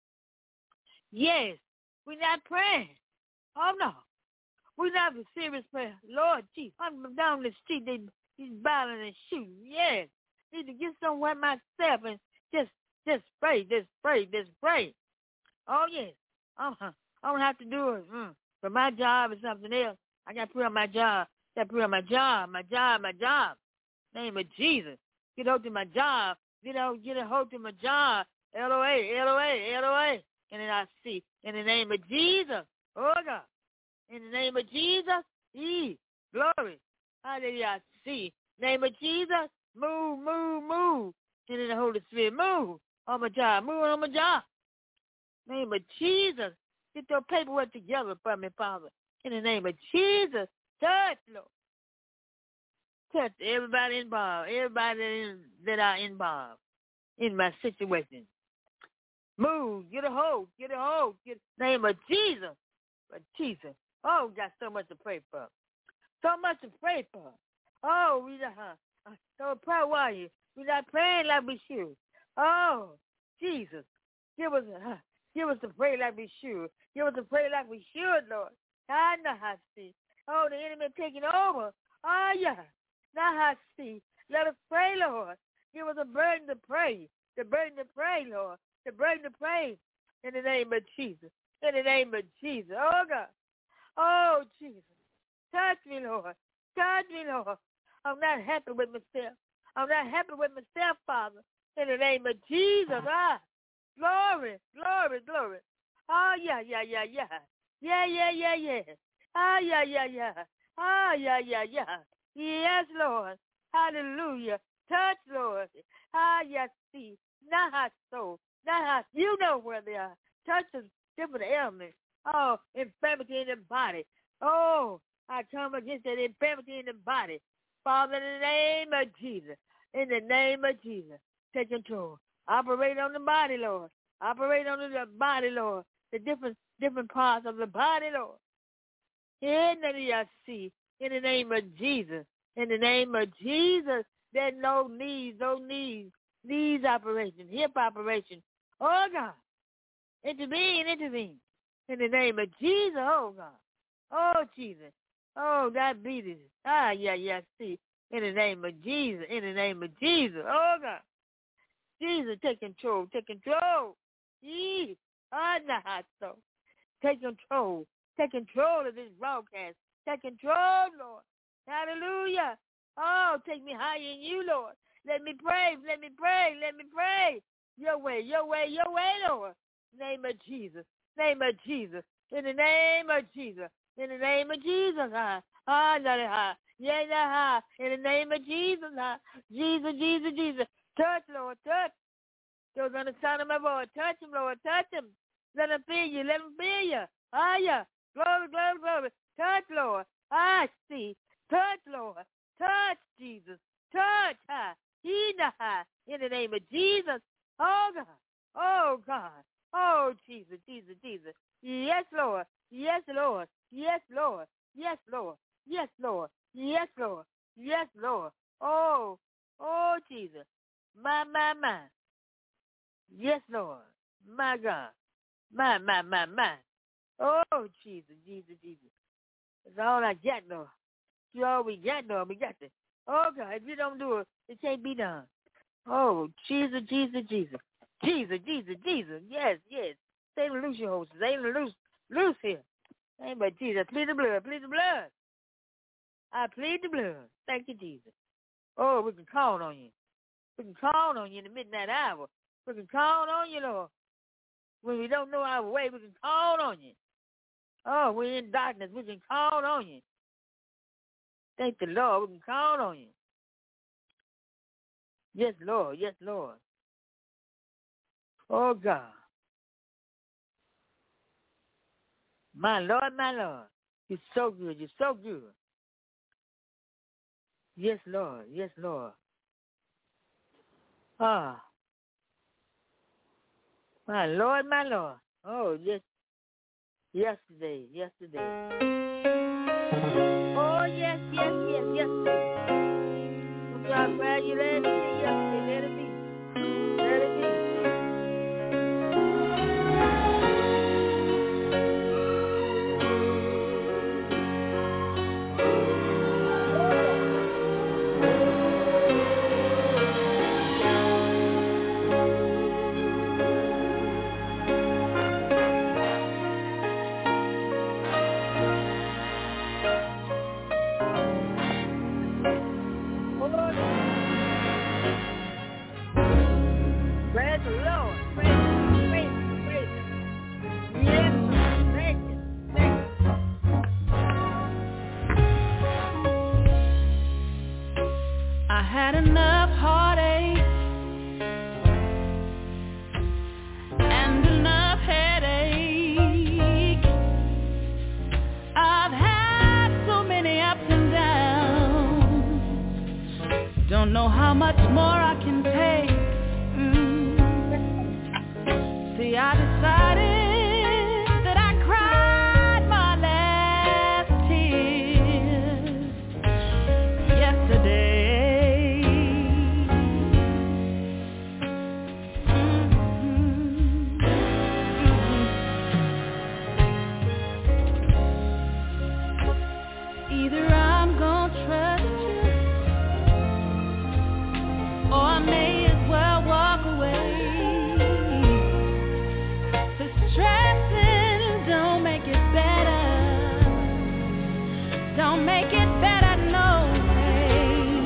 Yes, we're not praying. Oh, no. We're not for serious prayer. Lord, gee, I'm down the street. He's battling and shooting. Yes. Need to get somewhere myself and just pray, just pray, just pray. Oh, yes. I don't have to do it. But my job is something else. I got to pray on my job. I got to pray on my job. Name of Jesus. Get hold to my job. Get a hold to my job. L-O-A. And then I see. In the name of Jesus. Oh, God. In the name of Jesus. Glory. Hallelujah. I see. Name of Jesus. Move. And in the Holy Spirit. Move on my job. Move on my job. Name of Jesus. Get your paperwork together for me, Father. In the name of Jesus. Touch, Lord. Touch everybody involved. Everybody that are involved in my situation. Move. Get a hold. Get name of Jesus. But Jesus. Oh, got so much to pray for. So much to pray for. Oh, we so pray while you. We're not praying like we should. Oh, Jesus. Give us to pray like we should. Give us to pray like we should, Lord. I know how to see. Oh, the enemy taking over. Oh, yeah. Now I see. Let us pray, Lord. Give us a burden to pray. The burden to pray, Lord. The burden to pray. In the name of Jesus. In the name of Jesus. Oh, God. Oh, Jesus. Touch me, Lord. Touch me, Lord. I'm not happy with myself. I'm not happy with myself, Father. In the name of Jesus. Glory. Oh, yeah. Yeah. Oh, yeah. Yes, Lord. Hallelujah. Touch, Lord. Yes, see. Not so. You know where they are. Touch the different ailments. Oh, infirmity in the body. Oh, I come against that infirmity in the body. Father, in the name of Jesus. In the name of Jesus. Take control. Operate on the body, Lord. Operate on the body, Lord. The different parts of the body, Lord. In the name of Jesus. In the name of Jesus. There's no knees. Knees operation. Hip operation. Oh, God. Intervene. In the name of Jesus, oh God. Oh, Jesus. Oh, diabetes. See. In the name of Jesus. In the name of Jesus. Oh, God. Jesus, take control. Take control. Yee. So. Take control. Take control of this broadcast. Take control, Lord. Hallelujah. Oh, take me higher in you, Lord. Let me pray. Let me pray. Let me pray. Your way, your way, your way, Lord. Name of Jesus. Name of Jesus. In the name of Jesus. In the name of Jesus. In the name of Jesus. Jesus, Jesus, Jesus. Touch, Lord. Touch. Those on the sound of my voice. Touch him, Lord. Touch him. Let him feel you. Let him feel you. Yeah. Glory, glory, glory. Touch, Lord. I see. Touch, Lord. Touch, Jesus. Touch. In the name of Jesus. Oh, God. Oh, God. Oh, Jesus, Jesus, Jesus. Yes, Lord. Yes, Lord. Yes, Lord. Yes, Lord. Yes, Lord. Yes, Lord. Yes, Lord. Oh, oh, Jesus. My. Yes, Lord. My God. My. Oh, Jesus, Jesus, Jesus. That's all I got, Lord. You all we got, Lord. We got this. Oh, God, if you don't do it, it can't be done. Oh, Jesus, Jesus, Jesus. Jesus, Jesus, Jesus. Yes, yes. Satan, loose your horses. Satan, loose here. Name but Jesus. Plead the blood. Plead the blood. I plead the blood. Thank you, Jesus. Oh, we can call on you. We can call on you in the midnight hour. We can call on you, Lord. When we don't know our way, we can call on you. Oh, we're in darkness. We can call on you. Thank the Lord. We can call on you. Yes, Lord. Yes, Lord. Oh, God. My Lord, my Lord. You're so good. You're so good. Yes, Lord. Yes, Lord. Ah. My Lord, my Lord. Oh, yes. Yesterday. Oh, yes, yesterday. I'm glad you let it be yesterday. Let it be. Let it be. Praise the Lord. Praise Him. Yes, Lord. Thank you. I had enough heartache and enough headache. I've had so many ups and downs. Don't know how much more I can take. See, I decided that I cried my last tears yesterday. Either I'm gonna trust you, or I may as well walk away. Stressing don't make it better. Don't make it better, no way.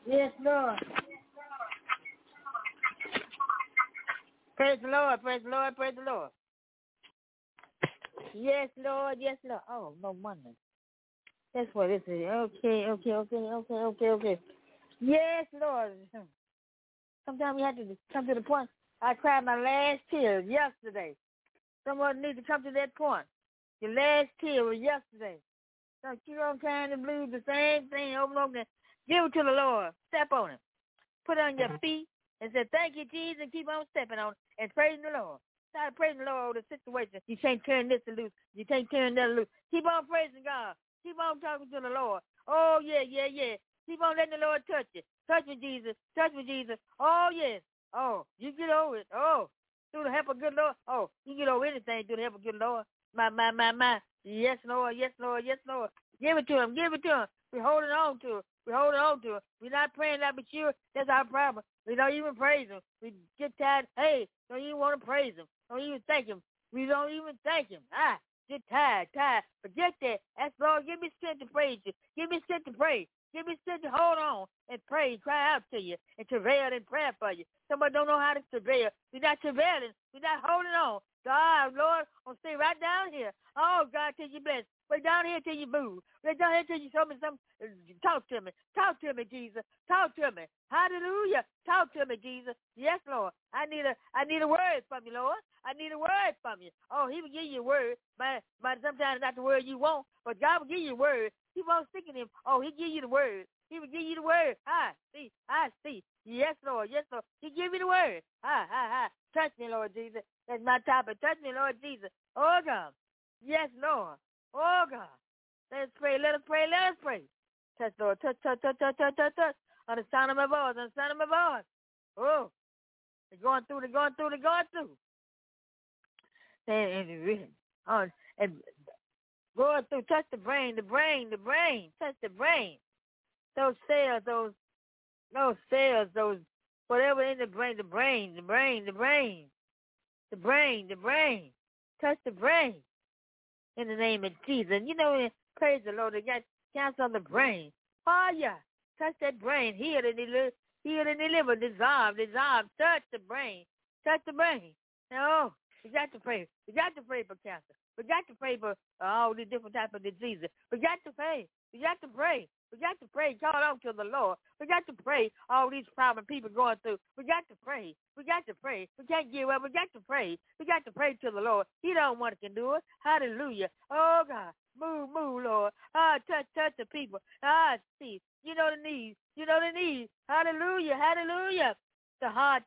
Yes, Lord. Praise the Lord, praise the Lord, praise the Lord. Yes, Lord, yes, Lord. Oh, no money. That's what this is. Okay. Yes, Lord. Sometimes we have to come to the point. I cried my last tear yesterday. Someone needs to come to that point. Your last tear was yesterday. Don't keep on crying the blues, the same thing over and over again. Give it to the Lord. Step on it. Put it on your feet and say, thank you, Jesus, and keep on stepping on it and praising the Lord. Start praising the Lord over the situation. You can't turn this loose. You can't turn that loose. Keep on praising God. Keep on talking to the Lord. Oh, yeah. Keep on letting the Lord touch you. Touch me, Jesus. Touch me, Jesus. Oh, yes. Oh, you get over it. Oh, through the help of good Lord. Oh, you get over anything through the help of good Lord. My. Yes, Lord. Give it to him. We're holding on to it. We're not praying that but sure. That's our problem. We don't even praise him. We get tired. Hey, don't even want to praise him. Don't even thank him. We don't even thank him. Get tired. Forget that. Ask Lord, give me strength to praise you. Give me strength to pray. Give me strength to hold on and pray, cry out to you, and travail in prayer for you. Somebody don't know how to travail. We're not travailing. We're not holding on. God, Lord, I'll stay right down here. Oh, God, till you bless. Way down here till you move. Way down here till you show me something. Talk to me. Talk to me, Jesus. Talk to me. Hallelujah. Talk to me, Jesus. Yes, Lord. I need a word from you, Lord. I need a word from you. Oh, he will give you a word, but sometimes not the word you want, but God will give you a word. Keep on sticking him. Oh, he give you the word. He will give you the word. I see. Yes, Lord. He give you the word. Touch me, Lord Jesus. That's my topic. Touch me, Lord Jesus. Oh, God. Yes, Lord. Oh, God. Let us pray. Touch, Lord. Touch. On the sound of my voice. Oh, they're going through. And going through, touch the brain. Touch the brain. Those cells, those whatever in the brain. Touch the brain. In the name of Jesus. You know, praise the Lord. They got cancer on the brain. Oh, yeah. Touch that brain. Heal and deliver. Dissolve. Touch the brain. Oh, we got to pray. We got to pray for cancer. We got to pray for all the different types of diseases. We got to pray. Call out to the Lord. We got to pray all these problems people going through. We got to pray. We can't give up. We got to pray. We got to pray to the Lord. He don't want to do it. Hallelujah. Oh, God. Move, Lord. Touch the people. See. You know the needs. Hallelujah. The heart.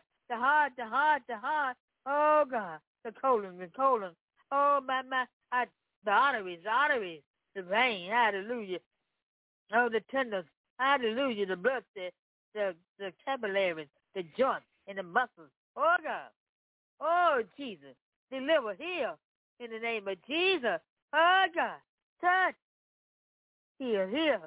Oh, God. The colon. Oh, my. The arteries. The vein. Hallelujah. Oh, the tendons. Hallelujah. The blood, the capillaries, the joints, and the muscles. Oh, God. Oh, Jesus. Deliver, heal in the name of Jesus. Oh, God. Touch. Heal.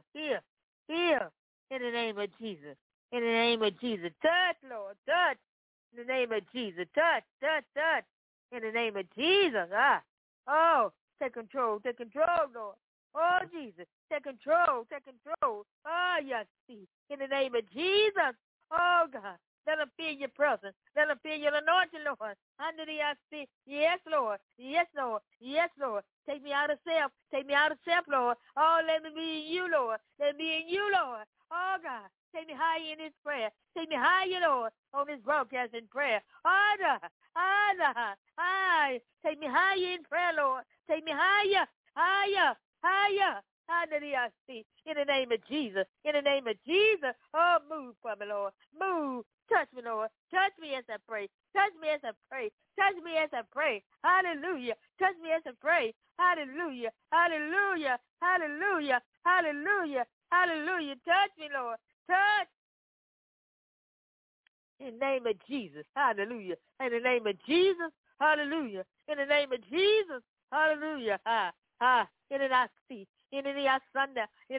In the name of Jesus. Touch, Lord. Touch. In the name of Jesus. Touch. In the name of Jesus. Oh, take control, Lord. Oh, Jesus. Take control. Oh, yes, see. In the name of Jesus. Oh, God. Let them feel your presence. Let them feel your anointing, Lord. Under the I. Yes, Lord. Take me out of self, Lord. Oh, let me be in you, Lord. Oh, God. Take me higher in this prayer. Take me higher, Lord, on this broadcast in prayer. Oh, God. Take me higher in prayer, Lord. Take me higher. Under the I. In the name of Jesus. Oh, move for me, Lord. Move. Touch me, Lord. Touch me as I pray. Hallelujah. Touch me as I pray. Hallelujah. Touch me, Lord. Touch. In the name of Jesus. Hallelujah. In the name of Jesus. Hallelujah. In the name of Jesus. Hallelujah. In the I. In the Asanda. In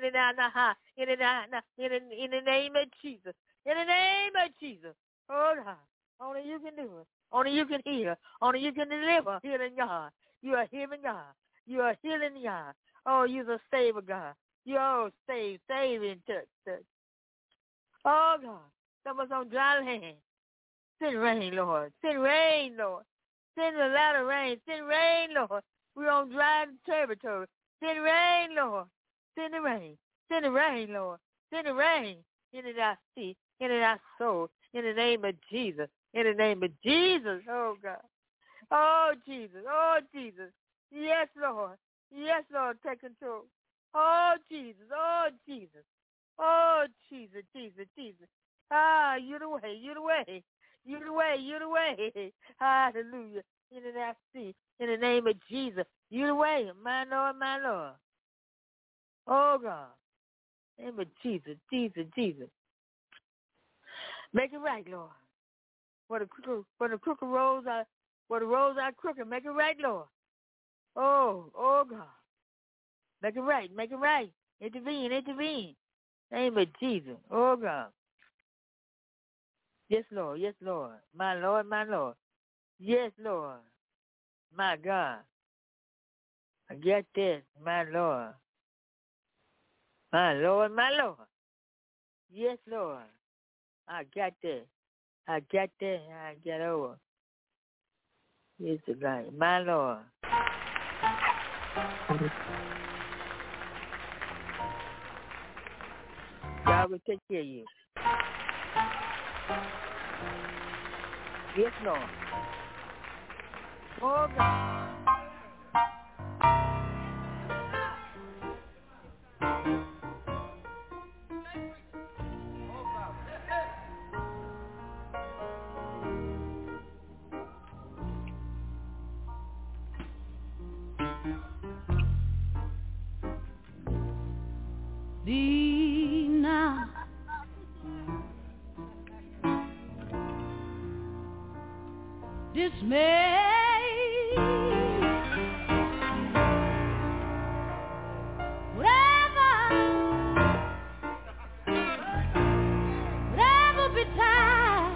the name of Jesus. In the name of Jesus. Oh, God. Only you can do it. Only you can heal. Only you can deliver. Healing God. You are healing God. Oh, you're the Savior God. You are saving touch. Oh, God. Some of us on dry land. Send rain, Lord. Send rain, Lord. Send a lot of rain. Send rain, Lord. We're on dry territory. Send rain, Lord. Send the rain. Send the rain, Lord. Send the rain into our sea, into our soul, in the name of Jesus. In the name of Jesus. Oh, God. Oh, Jesus. Oh, Jesus. Yes, Lord. Yes, Lord. Take control. Oh, Jesus. Oh, Jesus. Oh, Jesus, Jesus, Jesus. Ah, you the way, you the way. You the way, you the way. Hallelujah. In the sea, in the name of Jesus. You the way, my Lord, my Lord. Oh, God. In the name of Jesus, Jesus, Jesus. Make it right, Lord. Where the crooked roads are, where the roads are crooked, make it right, Lord. Oh, God. Make it right, make it right. Intervene, intervene. In the name of Jesus. Oh, God. Yes, Lord. Yes, Lord. My Lord, my Lord. Yes, Lord. My God. I get this. My Lord. My Lord, my Lord. Yes, Lord. I got that. I got that. I get over. Yes, God. My Lord. God will take care of you. Yes, Lord. Oh, God. Be now dismay. Whatever betide,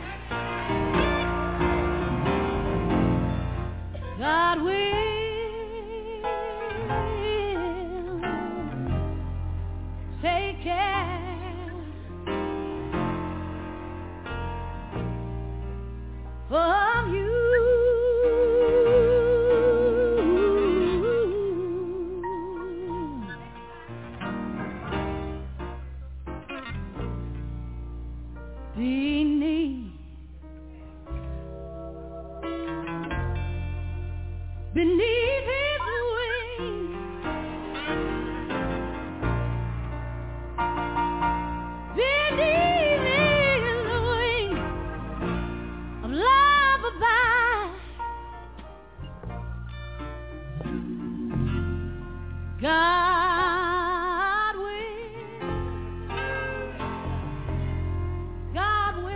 God will take care of you. Beneath his wings, beneath his wings of love abide. God will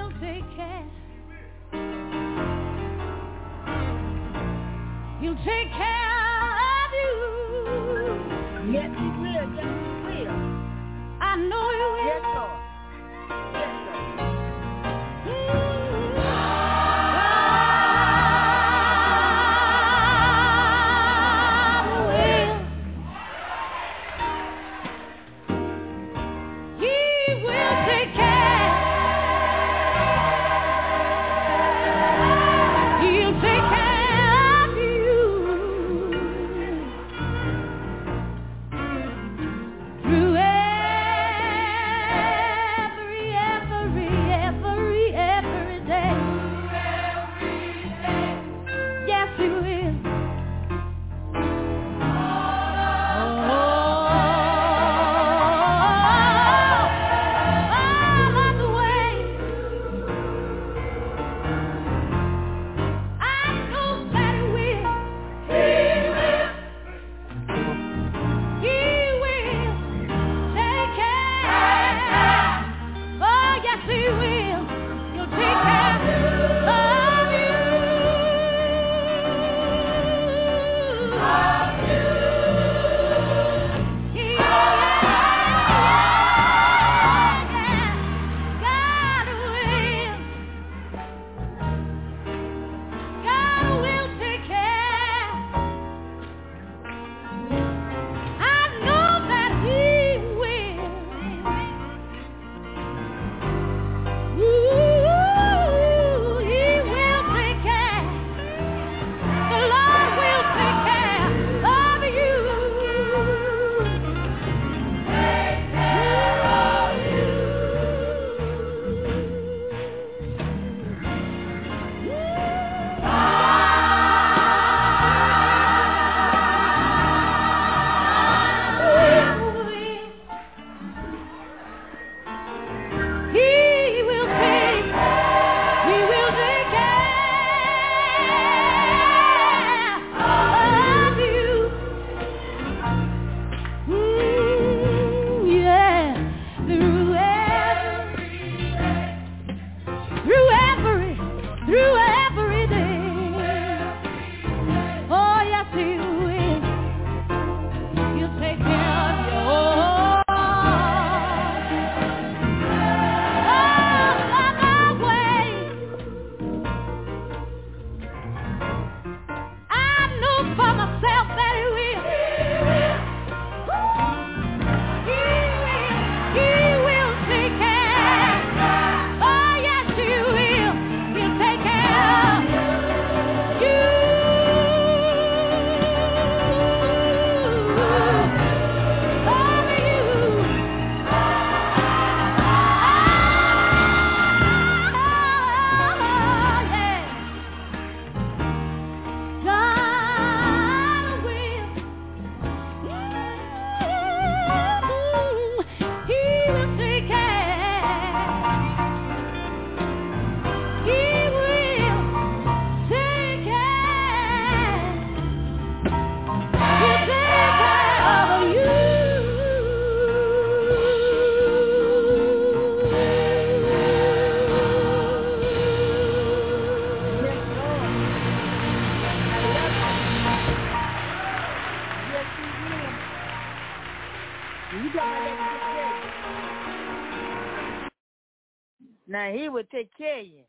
Now he will take care of you.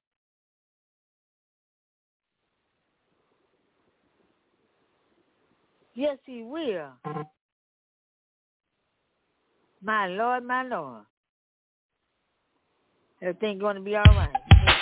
Yes, he will. My Lord, my Lord. Everything's going to be all right.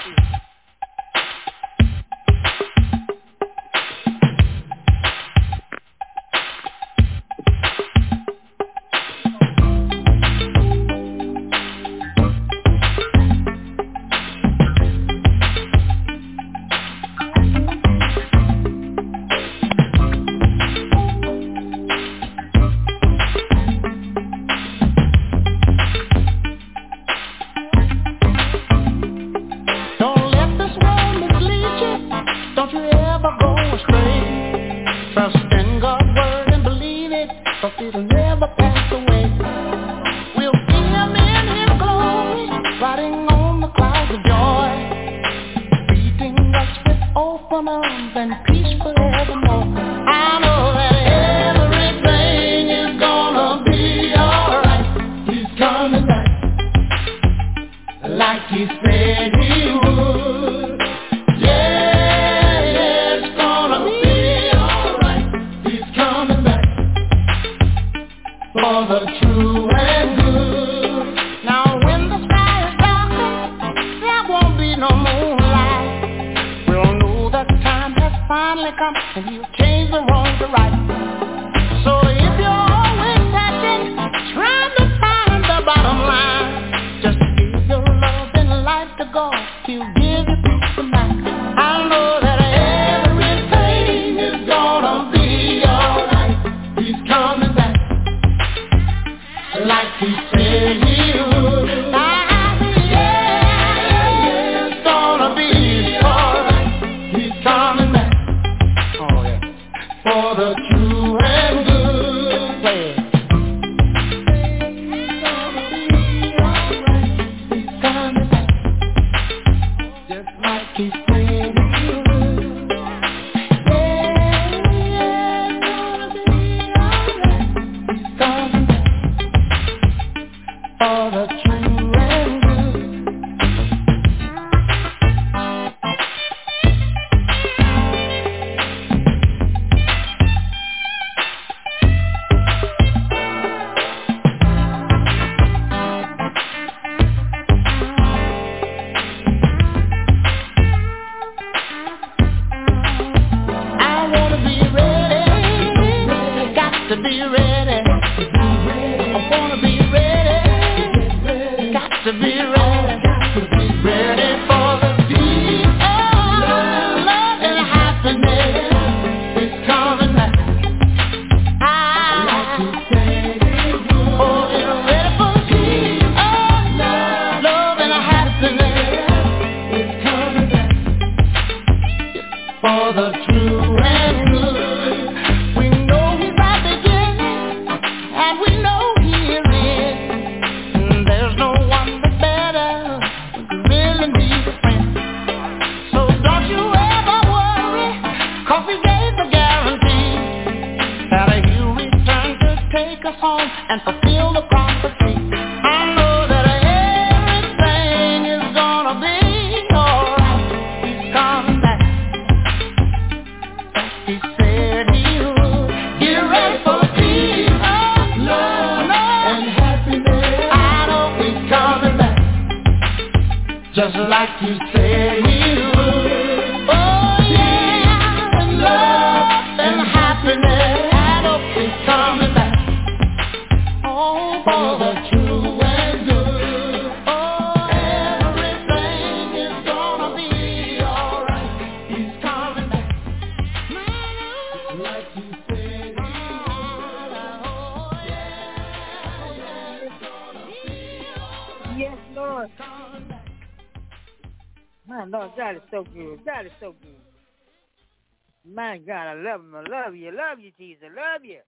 My God, I love him. I love you. Love you, Jesus. Love you.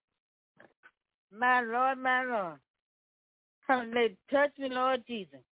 My Lord, my Lord. Come, touch me, Lord Jesus.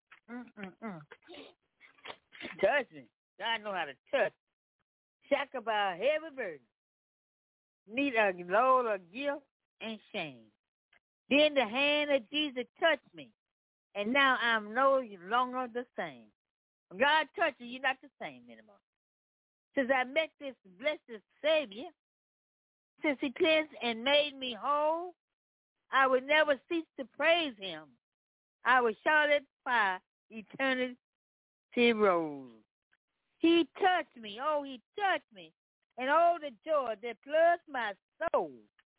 Touch me. God know how to touch. Shack about a heavy burden. Need a load of guilt and shame. Then the hand of Jesus touched me, and now I'm no longer the same. When God touches you, you're not the same anymore. Since I met this blessed Savior, since he cleansed and made me whole, I will never cease to praise him. I will shout it by eternity rose. He touched me. Oh, he touched me. And all the joy that floods my soul.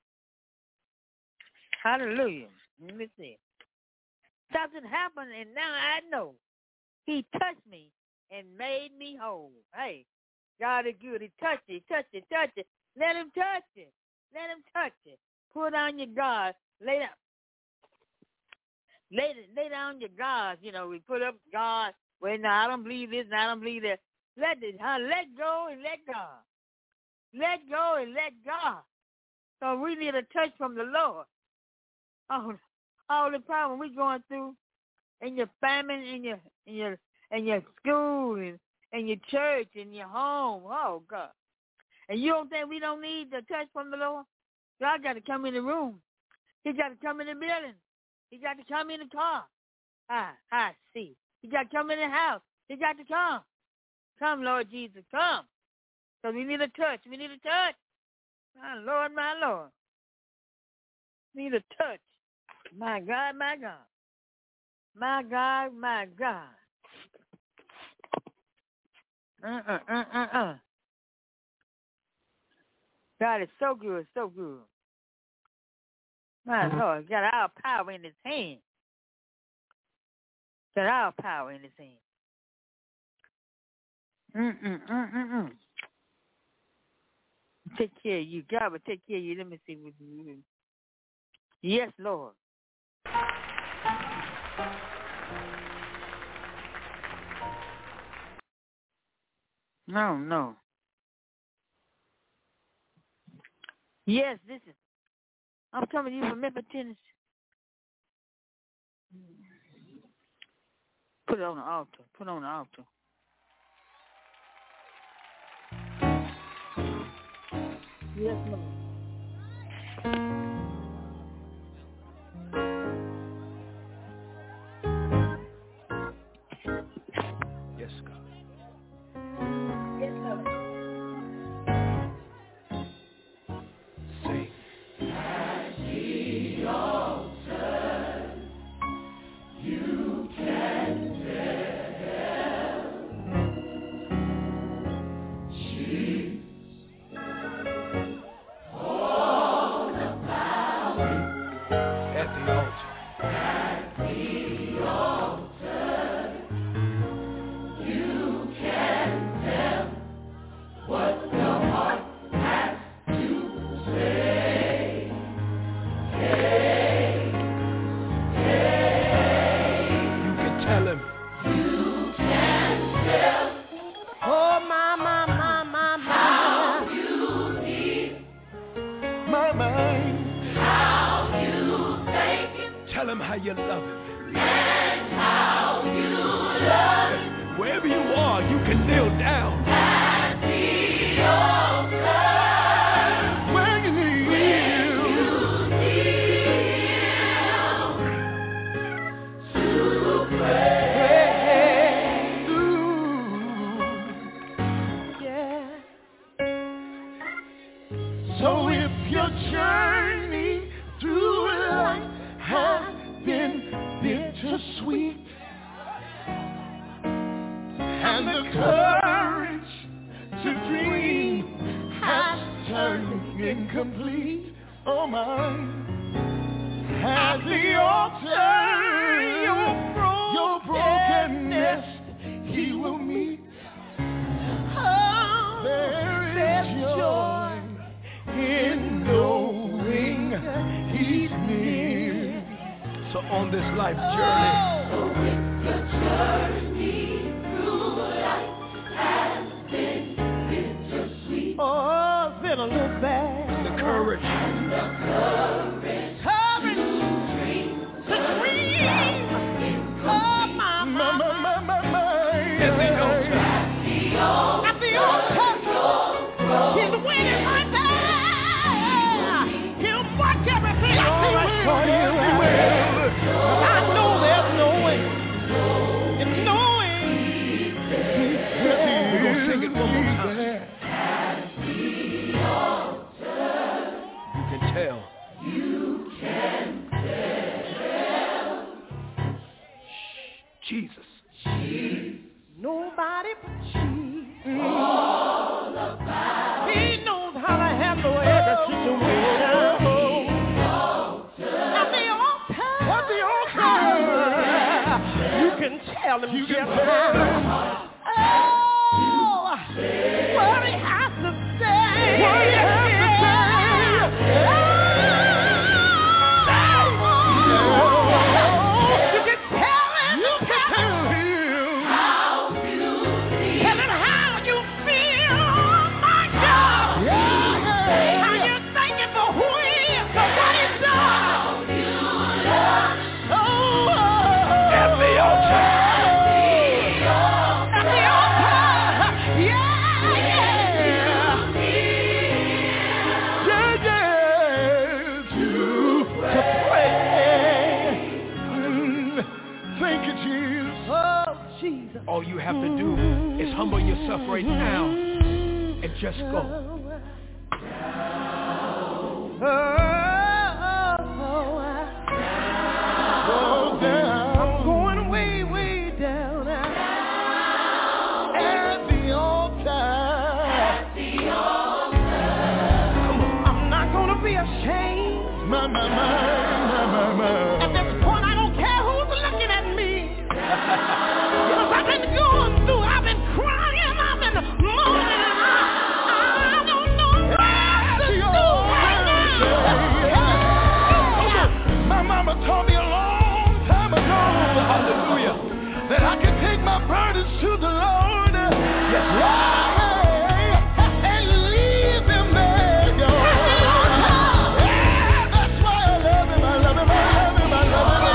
Hallelujah. Let me see. Something happened, and now I know. He touched me and made me whole. Hey, God is good. He touched it, touched it, touched it. Let him touch it. Let him touch it. Put on your guard. Lay down. Lay down your guards. You know, we put up guard. Well, no, I don't believe this, and I don't believe that. Let go and let God. Let go and let God. So we need a touch from the Lord. Oh, all the problem we're going through in your family, in your school, and your church, in your home. Oh God! And you don't think we don't need the touch from the Lord? God got to come in the room. He got to come in the building. He got to come in the car. I see. He got to come in the house. He got to come. Come, Lord Jesus, come. So we need a touch. We need a touch. My Lord, my Lord. Need a touch. My God, my God. My God, my God. God is so good, so good. My Lord, got our power in his hand. Got our power in his hand. Take care of you. God will take care of you. Let me see what you do. Yes, Lord. No. Yes, this is. I'm coming to you from Memphis, Tennessee. Put it on the altar. Put it on the altar. Yes, Lord. Yes, God. Yes, Lord. Sing. At the altar, you can tell Jesus all about it. At the altar. At the altar, you can tell what the heart has to say. You can tell him. You can tell Oh, my. how you need, My mind. how you thank him, Tell him how you love him. and how you love him. Wherever you are, you can kneel down. At the altar, Where you kneel. to pray. Ooh. Yeah. So if your journey through life has been bittersweet, and the courage to dream has turned incomplete, oh my, at the altar your brokenness he will meet. Oh, there is joy in knowing he's near. So on this life journey, So if your journey through life has been bittersweet, oh, it's been a little bad. The courage. and the courage to dream Oh, my. At the altar. at the altar, He's waiting right there. He'll watch everything. All right for you. I know there's Nobody but Jesus. All about. He knows how to handle every situation. At the altar. You can tell him just how. What he has to say. All you have to do is humble yourself right now and just go. I'm going way, way down at the altar. I'm not going to be ashamed. My. At this point, I don't care who's looking at me. I've been going through, I've been crying, I've been moaning, I don't know what to do right now. My mama told me a long time ago, hallelujah, that I could take my burdens to the Lord. Yes, and leave them there, yo. Yeah, that's why I love him, I love him, I love him, I love him.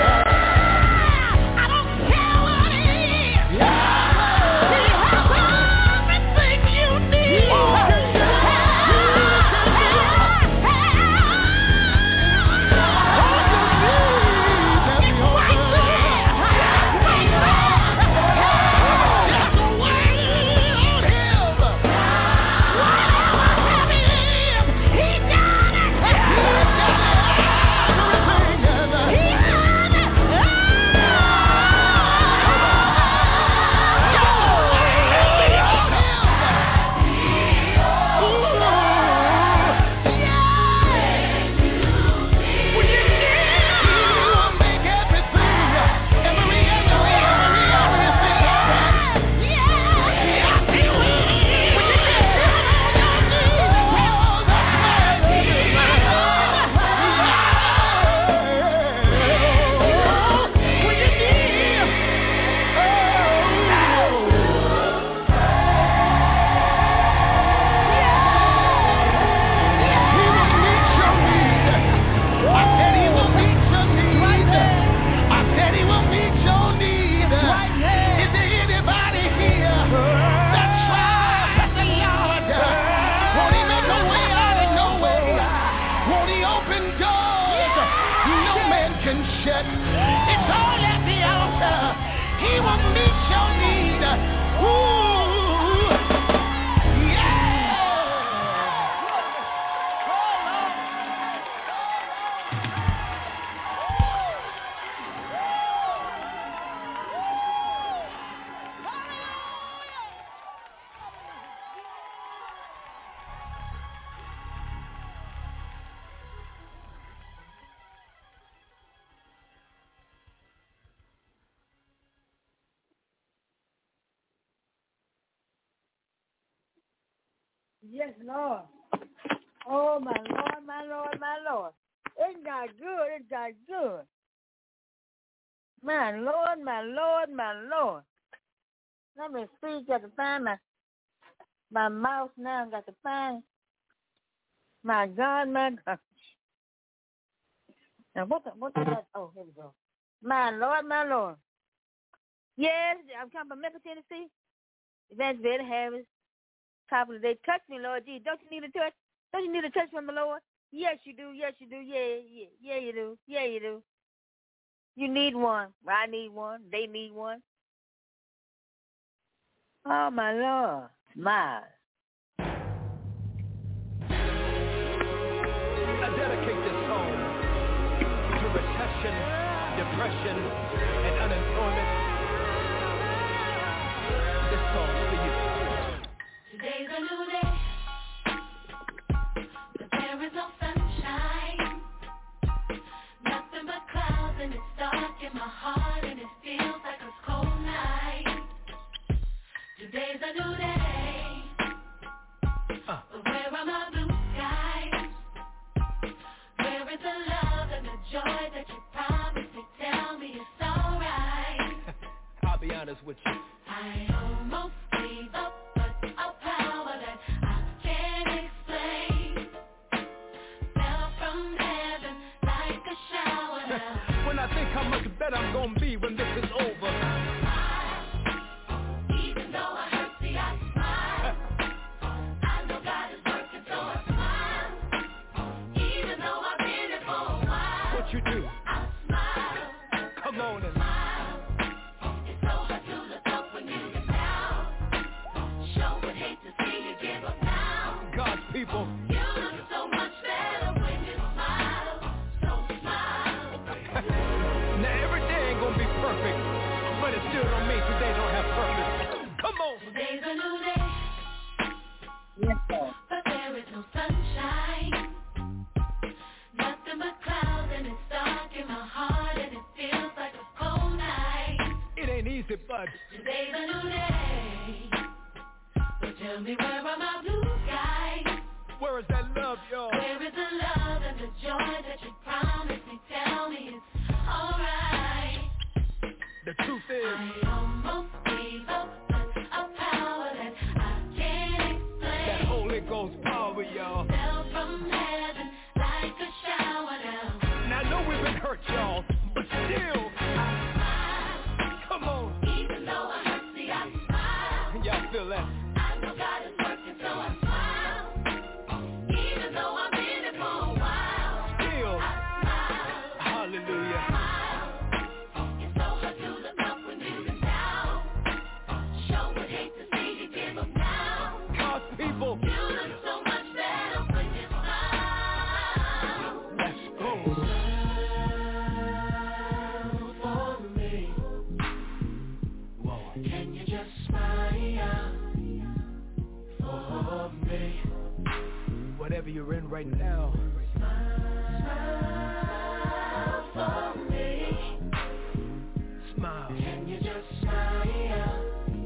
Yes, Lord. Oh, my Lord, my Lord, my Lord. Isn't God good? Isn't God good? My Lord, my Lord, my Lord. Let me speak. Got to find my mouth now. Got to find my God, my God. Now, what the, oh, here we go. My Lord, my Lord. Yes, I'm coming from Memphis, Tennessee. Evangelist Eddie Harris. Top of the day. Touch me, Lord Jesus. Don't you need a touch? Don't you need a touch from the Lord? Yes, you do. Yes, you do. Yeah, you do. Yeah, you do. You need one. I need one. They need one. Oh, my Lord. My. I dedicate this song to recession, depression, and unemployment. a new day. But where are my blue skies? Where is the love and the joy that you promised me? Tell me it's alright. I'll be honest with you. I almost gave up, but a power that I can't explain fell from heaven like a shower now. When I think how much better I'm gonna be when this is over. Even though I hurt, see I smile. I know God is working, so I smile. Even though I've been here for a while. What you do? I smile. Come on and Smile. It's so hard to look up when you're down. Sure would hate to see you give up now. God's people. You look so much better when you smile. So smile. Now every day ain't gonna be perfect, but it still don't mean today don't have purpose. Come on. Today's a new day, Yes, sir. but there is no sunshine. Nothing but clouds, and it's dark in my heart, and it feels like a cold night. It ain't easy, but Today's a new day, but tell me where are my blue skies? where is that love, y'all? Where is the love and the joy that you promised me? Tell me it's alright. The truth is, I almost gave up, but a power that I can't that explain Holy Ghost power, y'all. fell from heaven like a shower now. Now I know we've been hurt, y'all, but still, come on. Even though I hurt, see I smile. Y'all feel that? I know God is working, so I smile. Even though I've been here for a while. Still, I smile. hallelujah. It's so hard to look up when you've been down. Sure would hate to see you give up now. God's people, You look so much better when you smile. let's go. For me, Whoa. can you just smile for me? Whatever you're in right now, Smile for me. smile. Can you just smile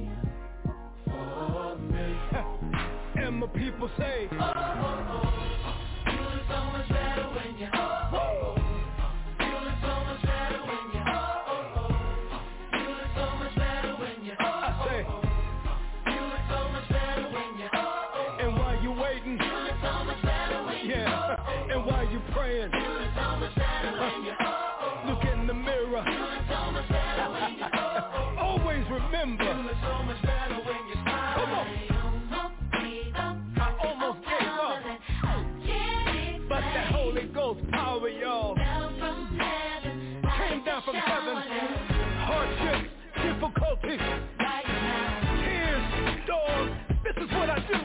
for me? And my people say, Oh, oh, oh. You look so much better when you oh, oh, oh. You look so much better when you oh, oh, oh. You look so much better when you oh, I say, oh, oh. You look so much better when you oh, oh, oh. and while you waiting, You look so much better when you yeah, and while you praying, You look so much better when you oh, oh, oh. look in the mirror. You look so much better when you oh, oh, oh. Always remember, You look so much better when you smile. come on. I almost gave up, but that Holy Ghost power, y'all, came down from heaven. Hardships, difficulties, tears, storms. This is what I do.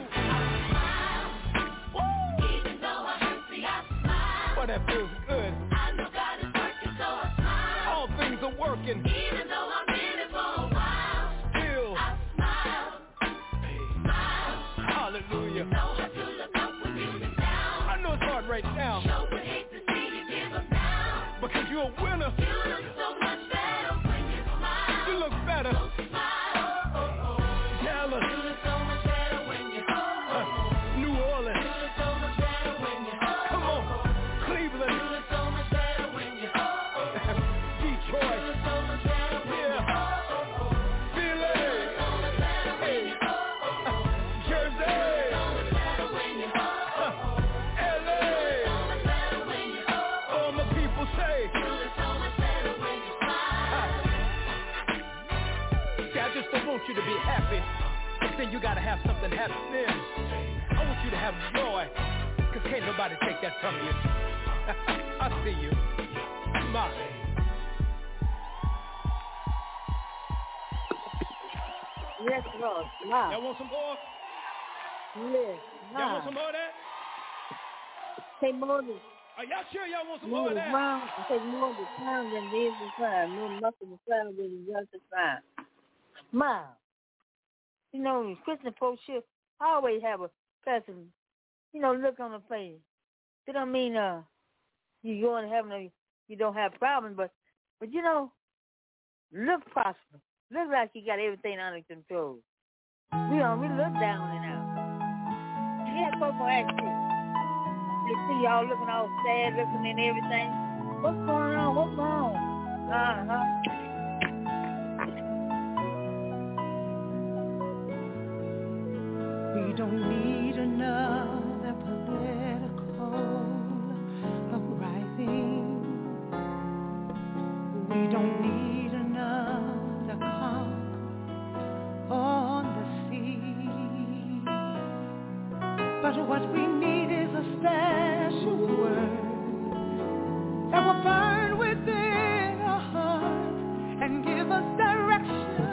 Even though I hurt, see I smile. But that feels good. I know God is working, so I smile. All things are working. Even though I've been here for a while, Still, I smile, smile. hallelujah. So hard to look up when you've been down. I know it's hard right now, Sure would hate to see you give up now. because you're a winner. You look so much better when you smile. You look better. Smile, oh, oh, oh. Dallas, You look so much better when you oh, oh, oh. New You Orleans, look so much better when you oh, come oh, on, oh. You Cleveland, look so much better when you oh, oh, oh. You Detroit, look so much better when you yeah, oh, oh, oh. Philly, So much better when you oh, oh, oh. Jersey, So much better when you oh, oh, oh. LA. So much better when you oh, oh, All my people say, You look so much better when you smile. see, I just don't want you to be happy, but then you gotta have something happen then. I want you to have joy, cause can't nobody take that from you. I see you. Smile. Yes, Lord. Wow. Y'all want some more? Yes. Y'all want some more of that? Say more than Are y'all sure y'all want some more more of than that? crown. Say more than crown than it is the crown. No nothing the crown than just the crown. Smile. You know, Christian folks should always have a person, look on the face. It don't mean you go in heaven or you don't have problems, but look prosperous. Look like you got everything under control. We look down and out. Yeah, folks gonna ask you. They see y'all looking all sad, looking and everything. What's going on? What's wrong? We don't need another political uprising. We don't need another calm on the sea. But what we need is a special word that will burn within our heart and give us direction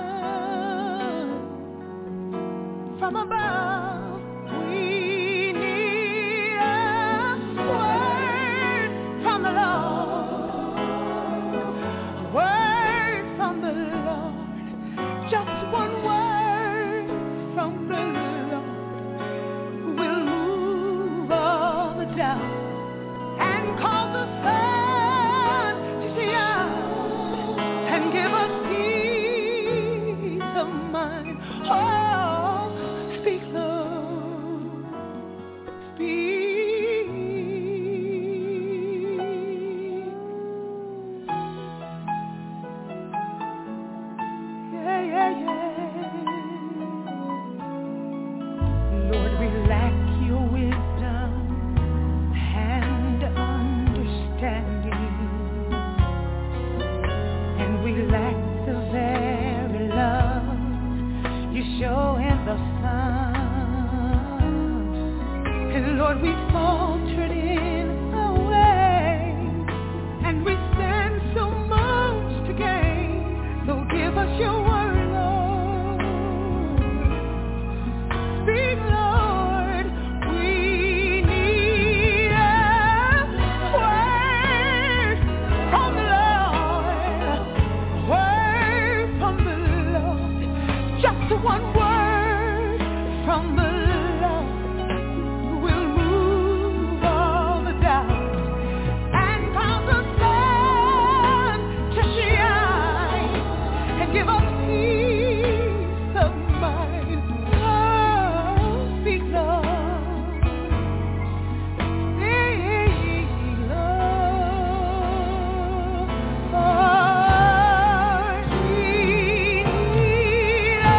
from above. We need a word from the Lord, a word from the Lord, just one word from the Lord will move all the doubt and cause the sun to shine and give us peace of mind. Oh, speak, Lord, speak. Yeah. Lord, we lack your wisdom and understanding, and we lack the very love you show in the sun. And Lord, we faltered in our way, and we stand so much to gain. So give us your word, Lord. Speak, Lord. We need a word from the Lord. Word from the Lord. Just one word from the Lord will move all the doubt and cause the sun to shine and give us peace of mind. Oh, speak, Lord. Speak, Lord. Oh, we need a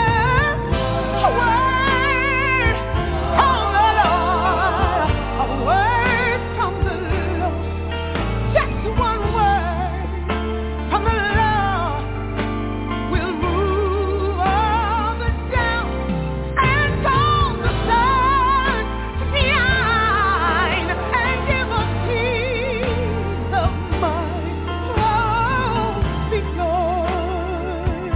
word from the Lord, a word from the Lord, just one word from the Lord will move all the doubt and cause the sun to shine and give us peace of mind. Oh, speak, Lord,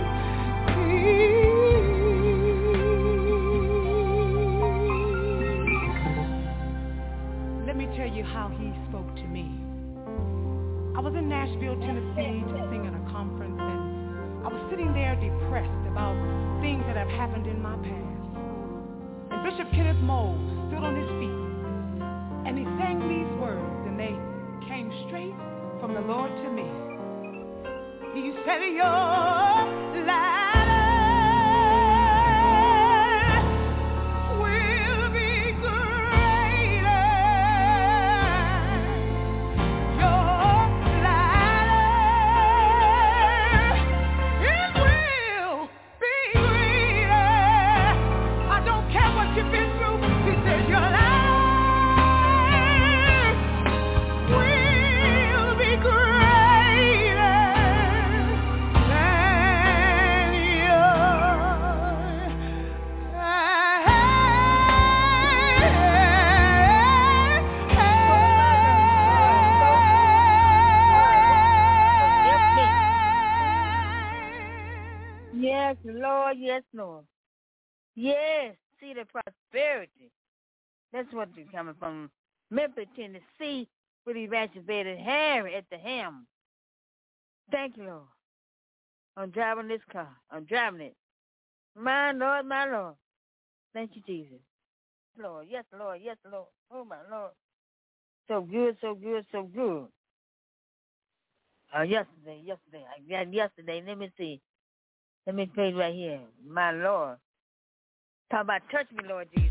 speak. Let me tell you how he spoke to me. I was in Nashville, Tennessee to sing at a conference, and I was sitting there depressed about things that have happened in my past. And Bishop Kenneth Moore stood on his feet, and he sang these words, and they came straight from the Lord to me. He said, your ladder will be greater. Your ladder, it will be greater. I don't care what you've been through. He said, your ladder will be greater than Yes, Lord. Yes, Lord. Yes. See the prosperity. That's what you're coming from Memphis, Tennessee, with Evangelist Harry at the helm. Thank you, Lord. I'm driving this car. I'm driving it. My Lord, my Lord. Thank you, Jesus. Lord, yes, Lord, yes, Lord. Oh, my Lord. So good, so good, so good. Yesterday. Let me see. Let me play it right here. My Lord. Talk about touch me, Lord Jesus.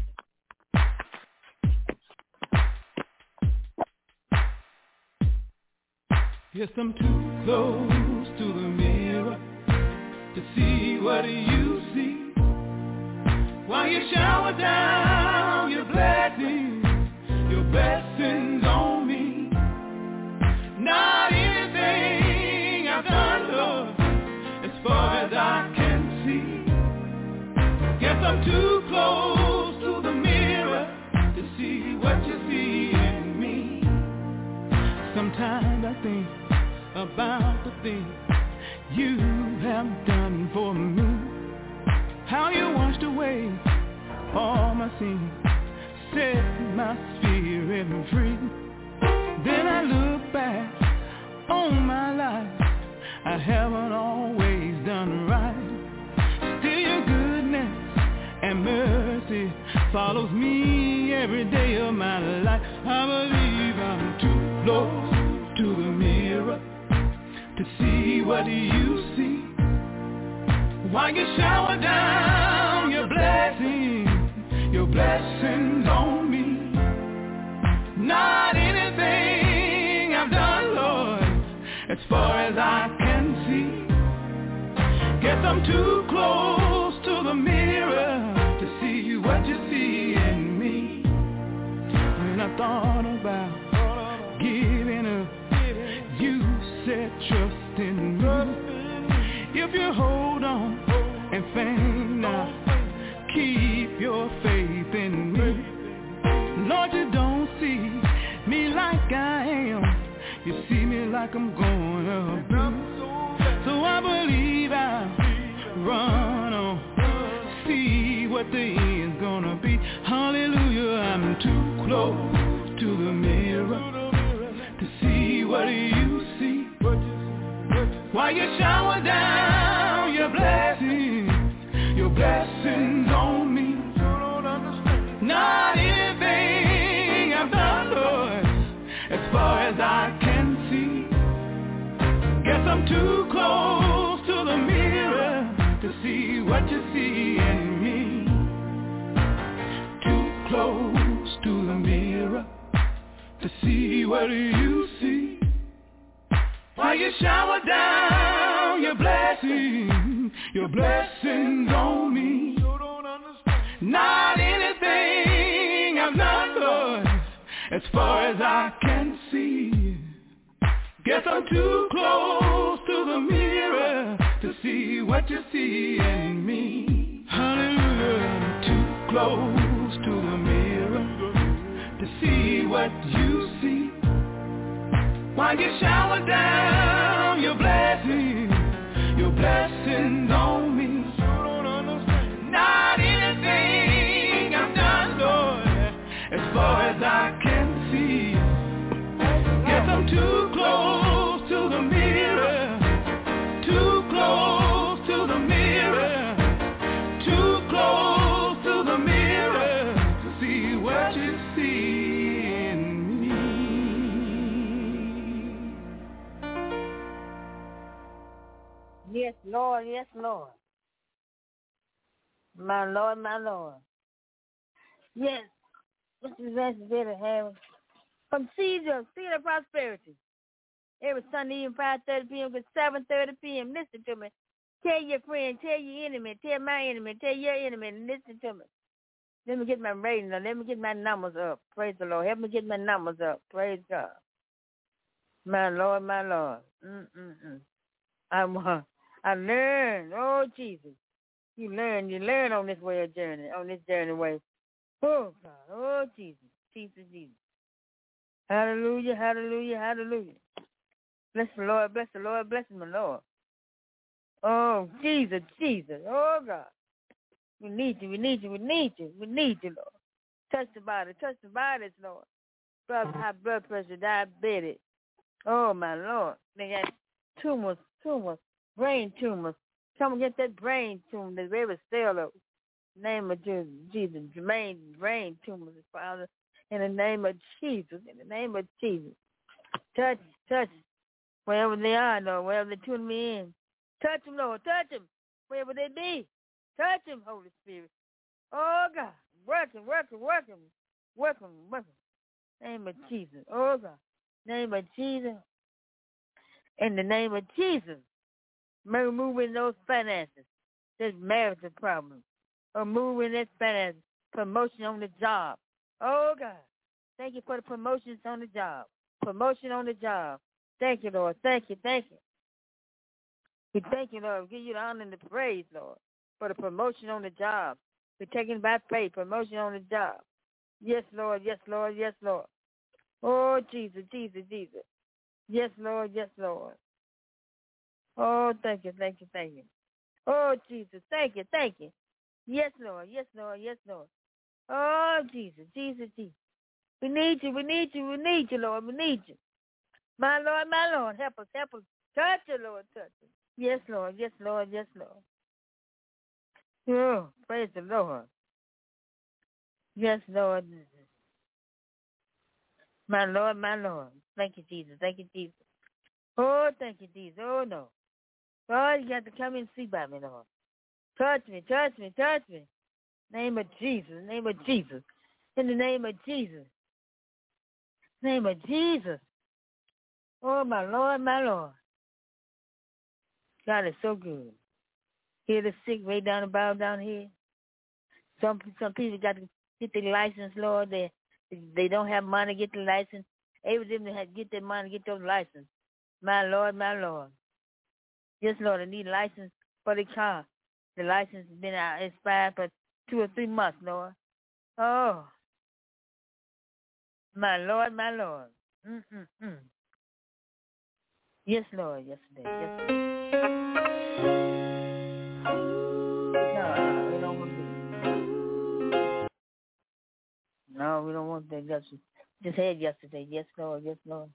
Yes, I'm too close to the mirror to see what you see. While you shower down your blessings on me. Not anything I've done, Lord, as far as I can see. Yes, I'm too close to the mirror to see what you see in me. Sometimes I think about the things you have done for me. How you washed away all my sins, set my spirit free. Then I look back on my life, I haven't always done right. Still your goodness and mercy follows me every day of my life. I believe I'm too close to the mirror to see what you see. While you shower down your blessings on me. Not anything I've done, Lord, as far as I can see. Guess I'm too close to the mirror to see what you see in me. When I thought about giving up, you said trust in me. If you hold on and faint now, keep your faith in me. Lord, you don't see me like I am, you see me like I'm gonna be. So I believe I'll run on, see what the end's gonna be. Hallelujah, I'm too close to the mirror to see what you see. While you shower down your blessings on me. Not anything I've done, Lord, as far as I can see. Guess I'm too close to the mirror to see what you see in me. Too close to the mirror to see what you see. While you shower down your blessings on me. Not anything I've done, Lord, as far as I can see. Guess I'm too close to the mirror to see what you see in me. Hallelujah, I'm too close to the mirror to see what you see. While you shower down your blessings on me. Not anything I've done, Lord, as far as I can see. Guess I'm too close to the mirror, too close to the mirror, too close to the mirror to see what you see in me. Yes, Lord, yes, Lord. My Lord, my Lord. Yes, this is David Harris from Seed of Prosperity. Every Sunday evening, 5:30 p.m. to 7:30 p.m. Listen to me. Tell your friend, tell your enemy, tell my enemy, tell your enemy, and listen to me. Let me get my rating up. Let me get my numbers up. Praise the Lord. Help me get my numbers up. Praise God. My Lord, my Lord. I learned. Oh, Jesus. You learn on this way of journey, on this journey way. Oh, God. Oh, Jesus. Jesus. Hallelujah, hallelujah, hallelujah. Bless the Lord, bless the Lord, bless my Lord. Oh, Jesus. Oh, God. We need you, Lord. Touch the bodies, Lord. High blood pressure, diabetes. Oh, my Lord. They got tumors, brain tumors. Come get that brain tumor, the very cell of name of Jesus. Brain tumors, Father, in the name of Jesus, Touch, wherever they are, Lord, wherever they tune me in. Touch them, Lord, touch them. wherever they be. Touch them, Holy Spirit. Oh, God. Working. Name of Jesus. Oh, God. Name of Jesus. In the name of Jesus. Removing those finances. This marital problem. Removing this finance. Promotion on the job. Oh, God. Thank you for the promotions on the job. Promotion on the job. Thank you, Lord. Thank you. We thank you, Lord. We give you the honor and the praise, Lord, for the promotion on the job. We're taking by faith, promotion on the job. Yes, Lord. Oh, Jesus. Yes, Lord. Oh, thank you. Oh, Jesus. Thank you. Yes, Lord. Oh, Jesus. We need you, Lord. We need you. My Lord. Help us. Touch it, Lord. Touch it. Yes, Lord. Oh, praise the Lord. Yes, Lord. My Lord. Thank you, Jesus. Oh, thank you, Jesus. Oh, no. God, you got to come and see by me, Lord. Touch me. Name of Jesus. In the name of Jesus. Oh, my Lord. God is so good. Heal the sick way down the bow down here. Some people got to get their license, Lord. They don't have money to get the license. Every them have to get their money to get those license. My Lord. Yes, Lord, I need a license for the car. The license has been expired for 2 or 3 months, Lord. Oh, my Lord. Yes, Lord. Yes, Lord. No, we don't want that. Just had yesterday. Yes, Lord.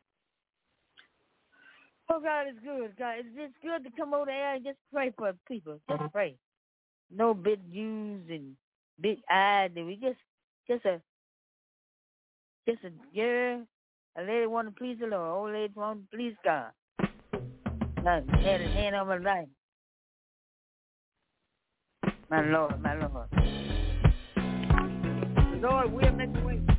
Oh, God is good. God, it's just good to come over there and just pray for people. Just pray. No big U's and big I's. We just a girl. A lady want to please the Lord. Old lady want to please God. God had his hand on my life. My Lord. Lord, we'll make the way.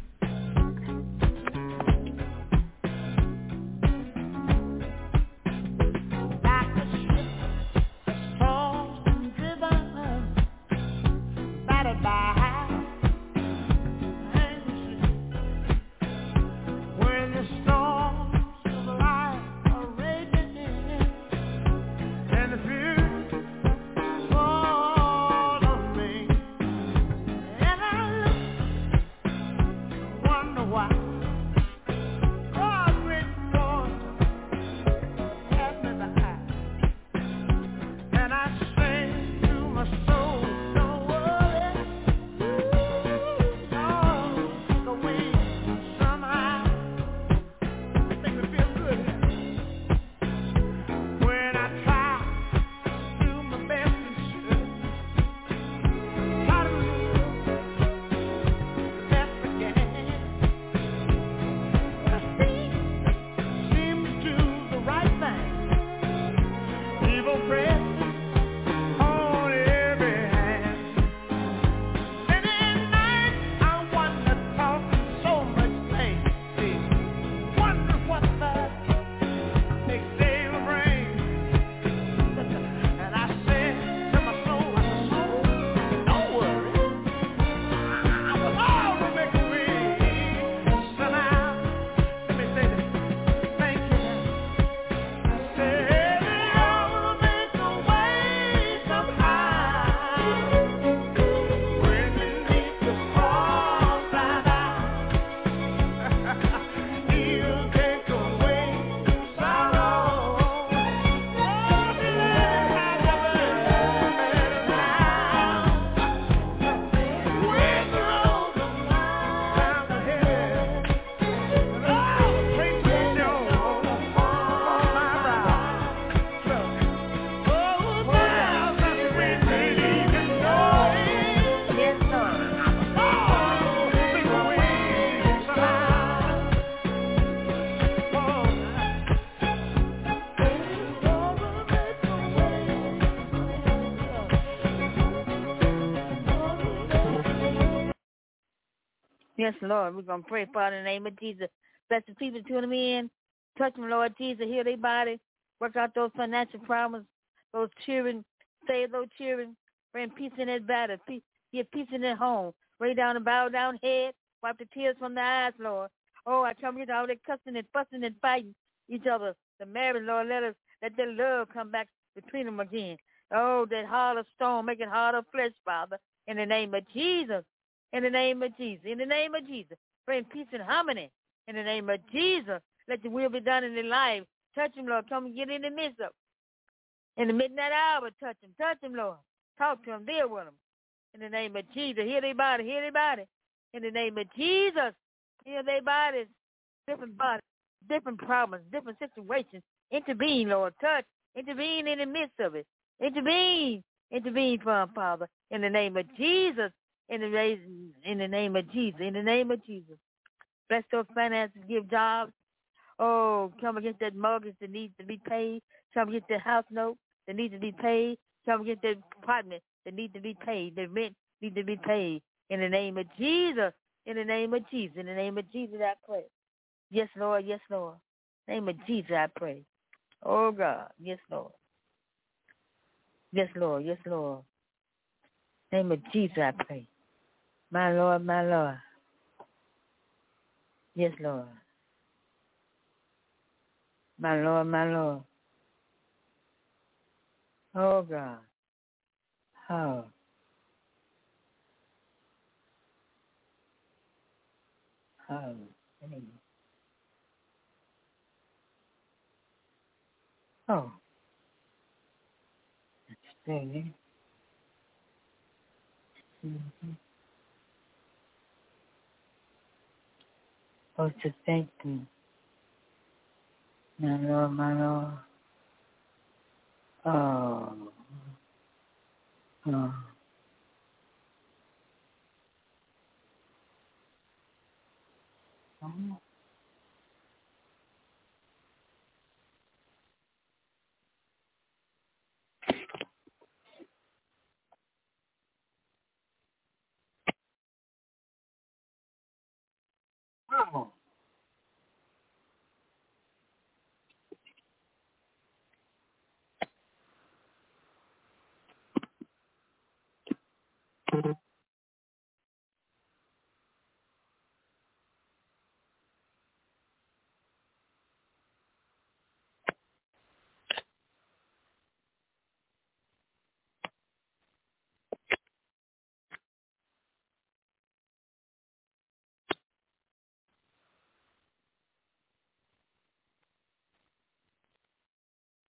Yes, Lord. We're going to pray, Father, in the name of Jesus. Bless the people, tune them in. Touch them, Lord Jesus. Heal their body. Work out those financial problems. Those children. Save those children. Bring peace in their body. Peace, give peace in their home. Lay down and bow down head. Wipe the tears from their eyes, Lord. Oh, I come here all that cussing and fussing and fighting each other. The marriage, Lord, let their love come back between them again. Oh, that heart of stone, make it heart of flesh, Father, in the name of Jesus. In the name of Jesus. In the name of Jesus. Bring peace and harmony. In the name of Jesus. Let your will be done in their life. Touch them, Lord. Come and get in the midst of. In the midnight hour, touch them. Touch them, Lord. Talk to them. Deal with them. In the name of Jesus. Heal their body. Heal their body. In the name of Jesus. Heal their bodies. Different bodies. Different problems. Different situations. Intervene, Lord. Touch. Intervene in the midst of it. Intervene. Intervene for them, Father. In the name of Jesus. In the name of Jesus. In the name of Jesus. Bless those finances. Give jobs. Oh, come against that mortgage that needs to be paid. Come against that house note that needs to be paid. Come against that apartment that needs to be paid. The rent needs to be paid. In the name of Jesus. In the name of Jesus. In the name of Jesus, I pray. Yes, Lord. Yes, Lord. In the name of Jesus, I pray. Oh, God. Yes, Lord. Yes, Lord. Yes, Lord. In the name of Jesus, I pray. My Lord, my Lord. Yes, Lord. My Lord, my Lord. Oh, God. Oh. Oh. Oh. Understand. Mm-hmm. Oh, to thank you. My Lord, my Lord. Oh. Oh. Oh.